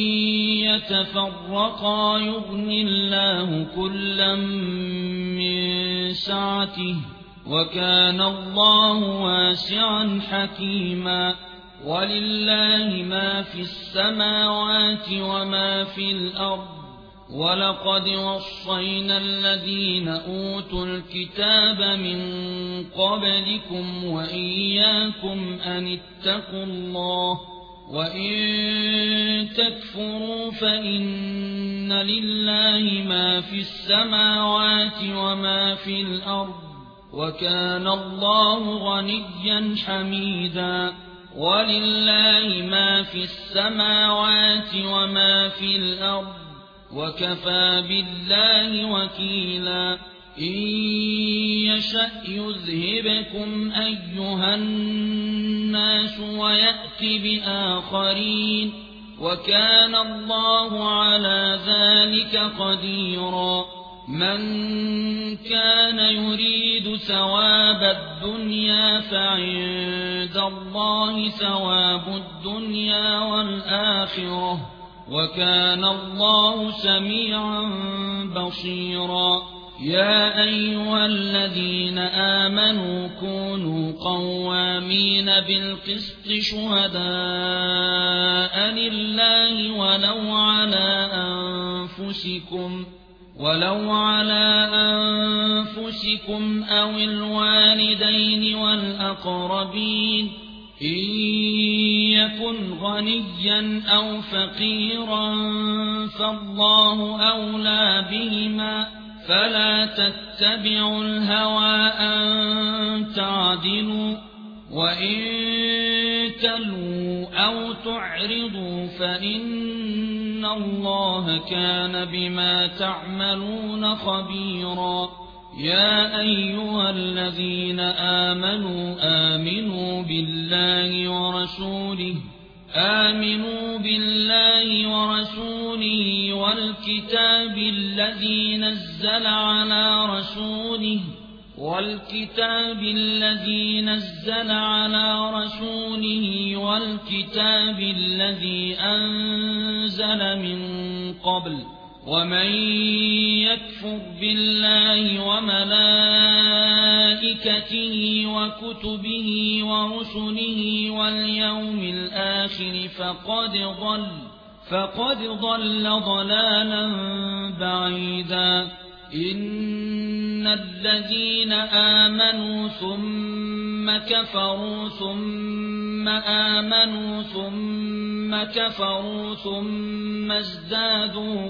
يتفرقا يغن الله كلا من سعته وكان الله واسعا حكيما ولله ما في السماوات وما في الأرض ولقد وصينا الذين أوتوا الكتاب من قبلكم وإياكم أن اتقوا الله وإن تكفروا فإن لله ما في السماوات وما في الأرض وكان الله غنيا حميدا ولله ما في السماوات وما في الأرض وكفى بالله وكيلا إن يشأ يذهبكم أيها الناس ويأت بآخرين وكان الله على ذلك قديرا من كان يريد ثواب الدنيا فعند الله ثواب الدنيا والآخرة وكان الله سميعا بصيرا يا أيها الذين آمنوا كونوا قوامين بالقسط شهداء لله ولو على أنفسكم أو الوالدين والأقربين إن يكن غنيا أو فقيرا فالله أولى بهما فلا تتبعوا الهوى أن تعدلوا وإن تلووا أو تعرضوا فإن الله كان بما تعملون خبيرا يا أيها الذين آمنوا آمنوا بالله ورسوله والكتاب الذي نزل على رسوله والكتاب الذي أنزل من قبل ومن يكفر بالله وملائكته وكتبه ورسله واليوم الآخر فقد ضل ضلالا بعيدا إن الذين آمنوا ثم كفروا ثم آمنوا ثم كفروا ثم ازدادوا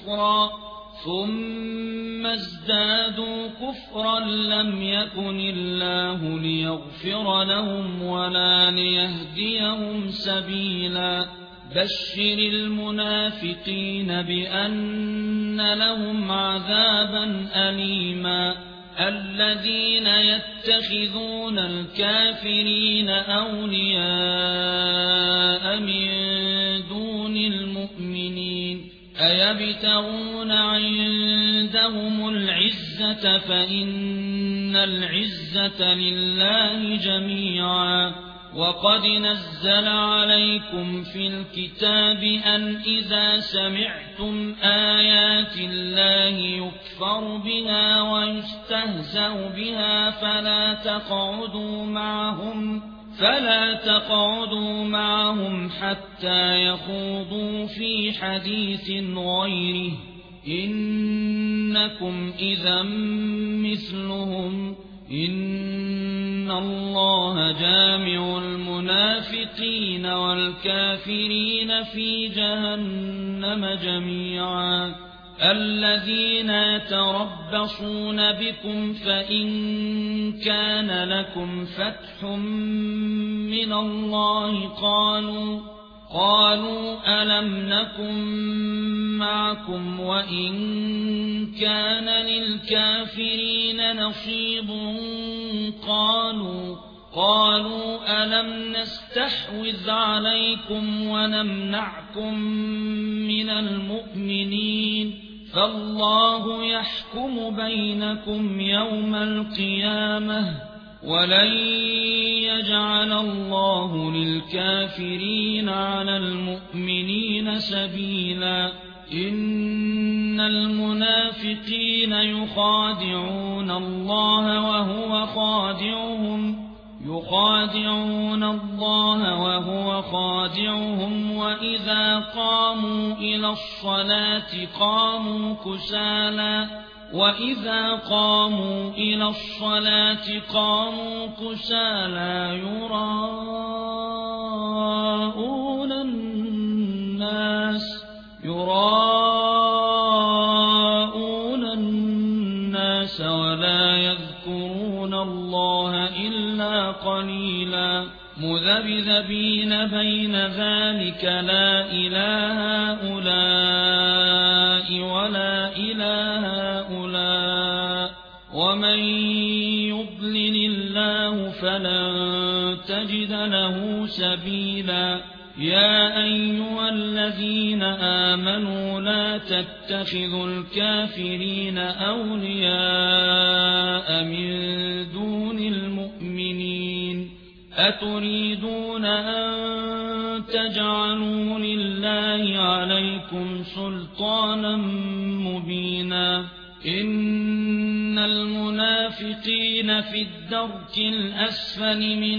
كفرا لم يكن الله ليغفر لهم ولا ليهديهم سبيلا بشر المنافقين بأن لهم عذابا أليما الذين يتخذون الكافرين أولياء من دون المؤمنين أيبتغون عندهم العزة فإن العزة لله جميعا وقد نزل عليكم في الكتاب أن إذا سمعتم آيات الله يكفر بها ويستهزأ بها فلا تقعدوا معهم حتى يخوضوا في حديث غيره إنكم إذا مثلهم إن الله جامع المنافقين والكافرين في جهنم جميعا. الذين يتربصون بكم فإن كان لكم فتح من الله قالوا ألم نكن معكم وإن كان للكافرين نصيب قالوا ألم نستحوذ عليكم ونمنعكم من المؤمنين فالله يحكم بينكم يوم القيامة ولن يجعل الله للكافرين على المؤمنين سبيلا. إن المنافقين يخادعون الله وهو خادعهم وإذا قاموا إلى الصلاة قاموا كسالى يراءون الناس ولا يذكرون الله إلا قليلا. مذبذبين بين ذلك لا إله هؤلاء ولا إله هؤلاء ومن يضلل الله فلن تجد له سبيلا. يا أيها الذين آمنوا لا تتخذوا الكافرين أولياء من دون المؤمنين أتريدون أن تجعلوا لله عليكم سلطانا مبينا. إن المنافقين في الدرك الأسفل من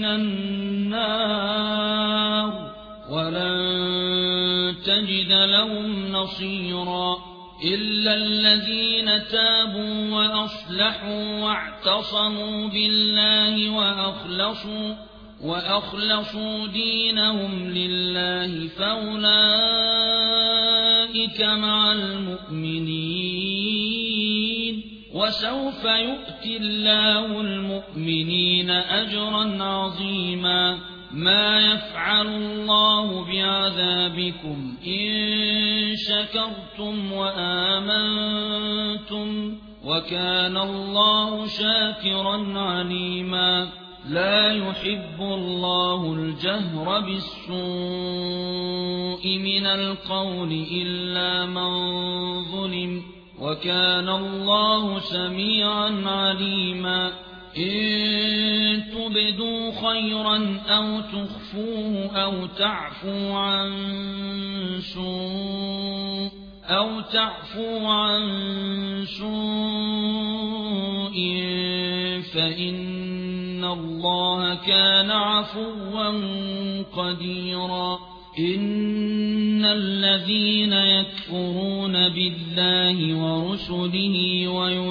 النار ولن تجد لهم نصيرا. إلا الذين تابوا وأصلحوا واعتصموا بالله وأخلصوا دينهم لله فأولئك مع المؤمنين وسوف يؤتي الله المؤمنين أجرا عظيما. ما يفعل الله بعذابكم إن شكرتم وآمنتم وكان الله شاكرا عليما. لا يحب الله الجهر بالسوء من القول إلا من ظلم وكان الله سميعا عليما. إن تبدوا خيرا أو تخفوه أو تعفو عن سوء فإن الله كان عفوا قديرا. إن الذين يكفرون بالله ورسله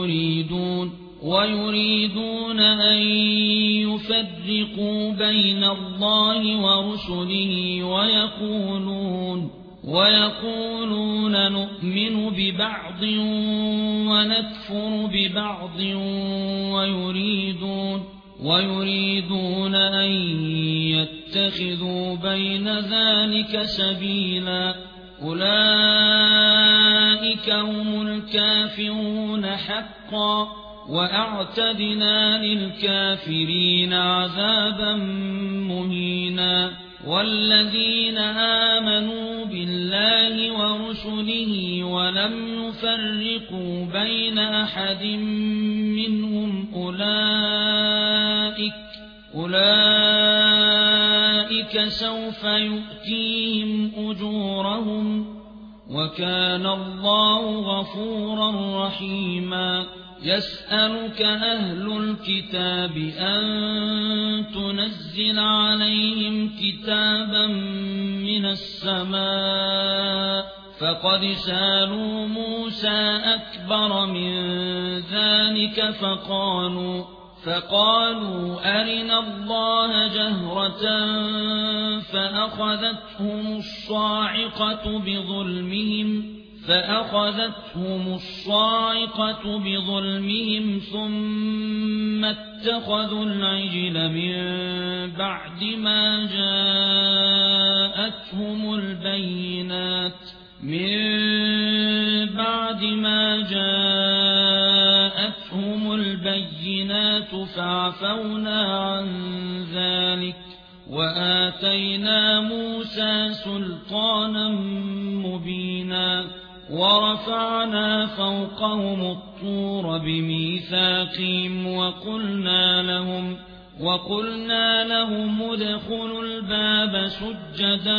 ويريدون أن يفرقوا بين الله ورسله ويقولون نؤمن ببعض ونكفر ببعض ويريدون أن يتخذوا بين ذلك سبيلا. أولئك هم الكافرون حقا وأعتدنا للكافرين عذابا مهينا. والذين آمنوا بالله ورسله ولم يفرقوا بين أحد منهم أولئك سوف يؤتيهم أجورهم وكان الله غفورا رحيما. يسألك أهل الكتاب أن تنزل عليهم كتابا من السماء فقد سالوا موسى أكبر من ذلك فقالوا أرنا الله جهرة فأخذتهم الصاعقة بظلمهم ثم اتخذوا العجل من بعد ما جاءتهم البينات فعفونا عن ذلك وآتينا موسى سلطانا مبينا ورفعنا فوقهم الطور بميثاقهم وقلنا لهم ادخلوا الباب سجدا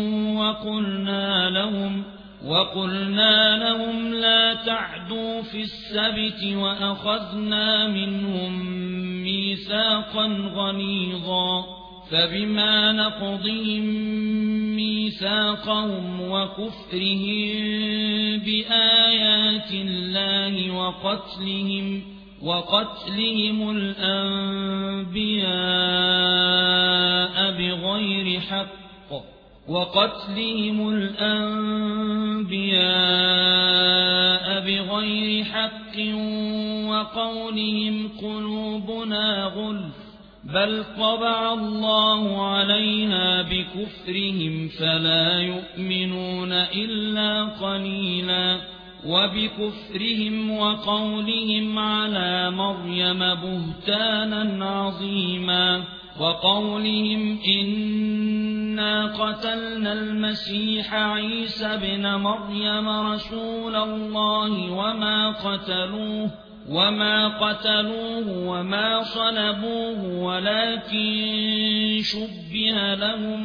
وقلنا لهم لا تعدوا في السبت وأخذنا منهم ميثاقا غليظا فبما نقضهم ميثاقهم وكفرهم بآيات الله وقتلهم الأنبياء بغير حق وقولهم قلوبنا غلف بل طبع الله عليها بكفرهم فلا يؤمنون إلا قليلا وبكفرهم وقولهم على مريم بهتانا عظيما وقولهم إنا قتلنا المسيح عيسى ابن مريم رسول الله وما قتلوه وما صلبوه ولكن شبه لهم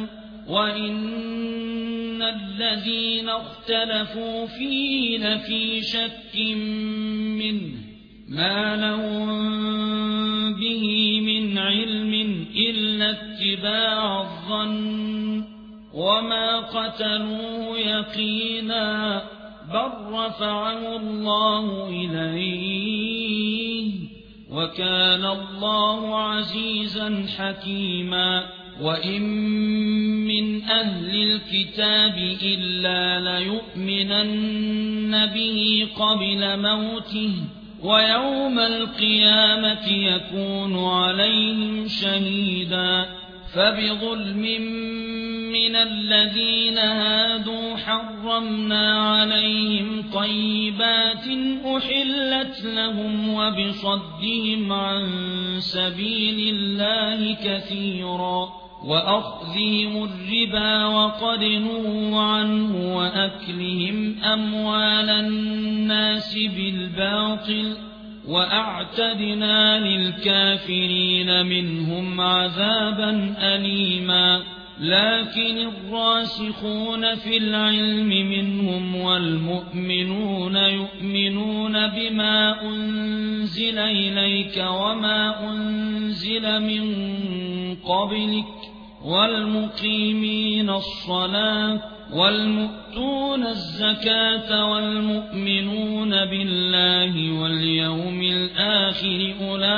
وإن الذين اختلفوا فيه لفي شك منه ما لهم به من علم إلا اتباع الظن وما قتلوه يقينا بل رفعه الله إليه وكان الله عزيزا حكيما وإن من أهل الكتاب إلا ليؤمنن به قبل موته ويوم القيامة يكون عليهم شهيدا فبظلم من الذين هادوا حرمنا عليهم طيبات أحلت لهم وبصدهم عن سبيل الله كثيرا وأخذهم الربا وقد نهوا عنه وأكلهم أموال الناس بالباطل وأعتدنا للكافرين منهم عذابا أليما لكن الراسخون في العلم منهم والمؤمنون يؤمنون بما أنزل إليك وما أنزل من قبلك والمقيمين الصلاة والمؤتون الزكاة والمؤمنون بالله واليوم الآخر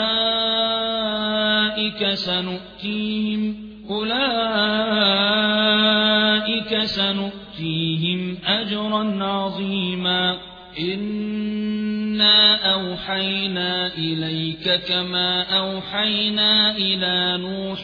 أولئك سنؤتيهم أجرا عظيما إنا أوحينا إليك كما أوحينا إلى نوح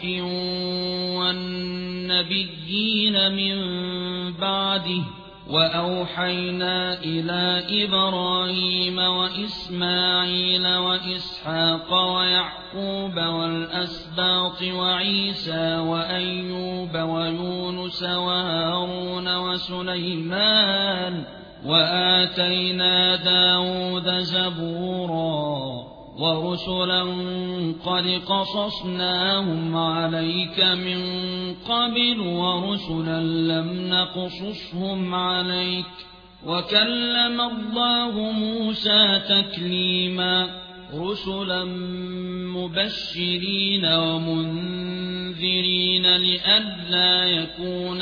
والنبيين من بعده وأوحينا إلى إبراهيم وإسماعيل وإسحاق ويعقوب والأسباط وعيسى وأيوب ويونس وهارون وسليمان وآتينا داود زبورا ورسلا قد قصصناهم عليك من قبل ورسلا لم نقصصهم عليك وكلم الله موسى تكليما رسلا مبشرين ومنذرين لئلا يكون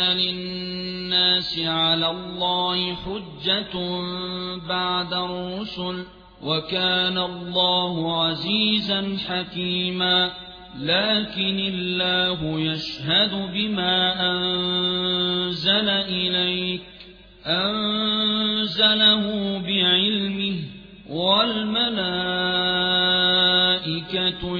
للناس على الله حجة بعد الرسل وكان الله عزيزا حكيما لكن الله يشهد بما أنزل إليك أنزله بعلمه والملائكة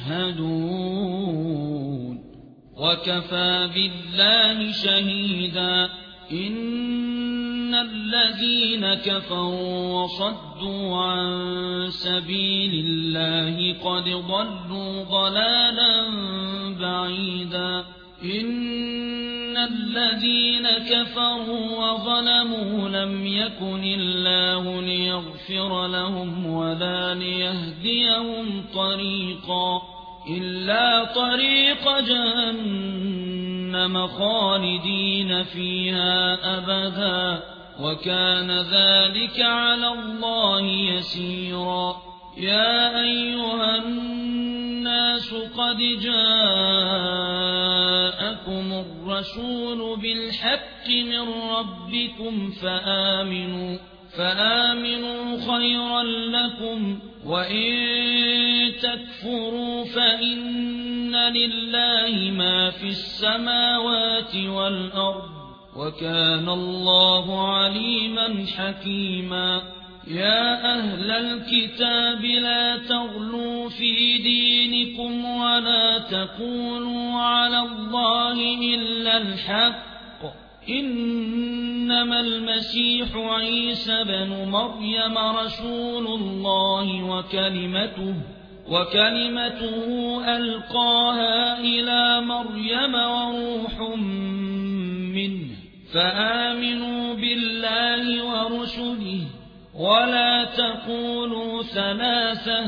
يشهدون وكفى بالله شهيدا إن الذين كفروا وصدوا عن سبيل الله قد ضلوا ضلالا بعيدا إن الذين كفروا وظلموا لم يكن الله ليغفر لهم ولا ليهديهم طريقا إلا طريق جهنم خالدين فيها أبدا وكان ذلك على الله يسيرا يا أيها الناس قد جاءكم الرسول بالحق من ربكم فآمنوا خيرا لكم وإن تكفروا فإن لله ما في السماوات والأرض وكان الله عليما حكيما يا أهل الكتاب لا تغلوا في دينكم ولا تقولوا على الله إلا الحق إنما المسيح عيسى بن مريم رسول الله وكلمته ألقاها إلى مريم وروح منه فآمنوا بالله ورسله ولا تقولوا ثلاثة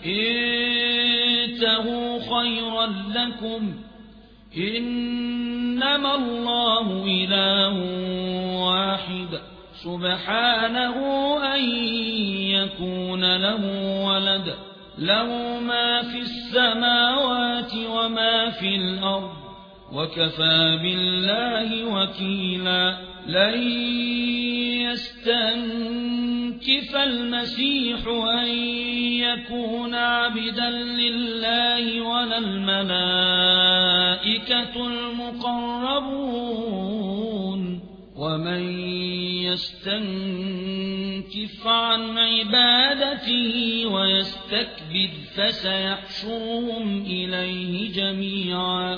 انتهوا خيرا لكم إنما الله إله واحد سبحانه أن يكون له ولد له ما في السماوات وما في الأرض وكفى بالله وكيلا لن يستنكف المسيح أن يكون عبدا لله ولا الملائكة المقربون ومن يستنكف عن عبادته ويستكبر فسيحشرهم إليه جميعا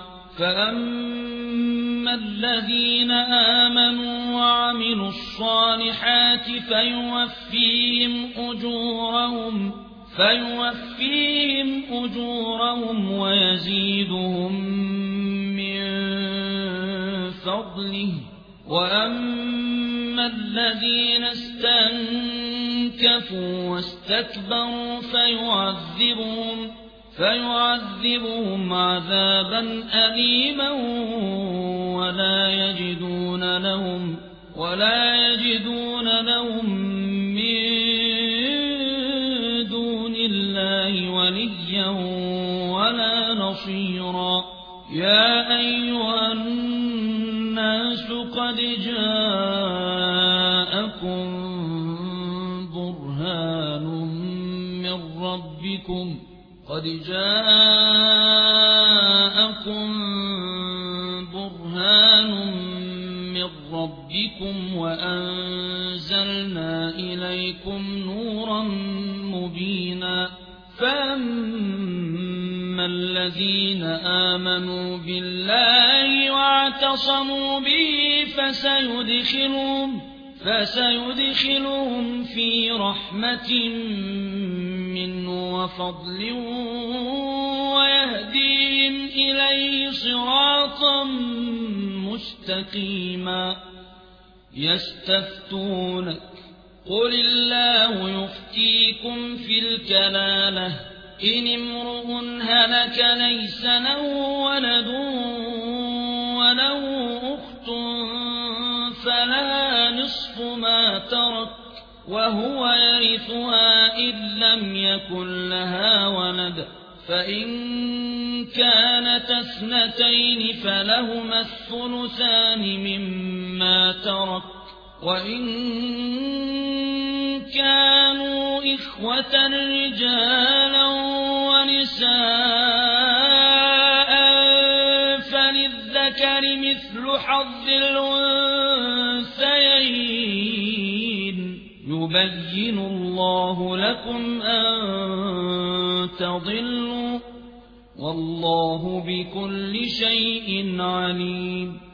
فأما الذين آمنوا وعملوا الصالحات فيوفيهم أجورهم ويزيدهم من فضله وأما الذين استنكفوا واستكبروا فيعذبهم عذابا أليما ولا يجدون لهم من دون الله وليا ولا نصيرا يا أيها الناس قد جاءكم برهان من ربكم وأنزلنا إليكم نورا مبينا فأما الذين آمنوا بالله واعتصموا به فسيدخلهم في رحمة منه وفضل ويهديهم إليه صراطا مستقيما يستفتونك قل الله يفتيكم في الكلالة إن امرؤ هلك ليس له ولد وله أخت فلها نصف ما ترك وهو يرثها إن لم يكن لها ولد فإن كانت اثنتين فلهما الثلثان مما ترك وإن كانوا إخوة رجالا ونساء فللذكر مثل حظ الأنثيين يبين الله لكم أن تضلوا والله بكل شيء عليم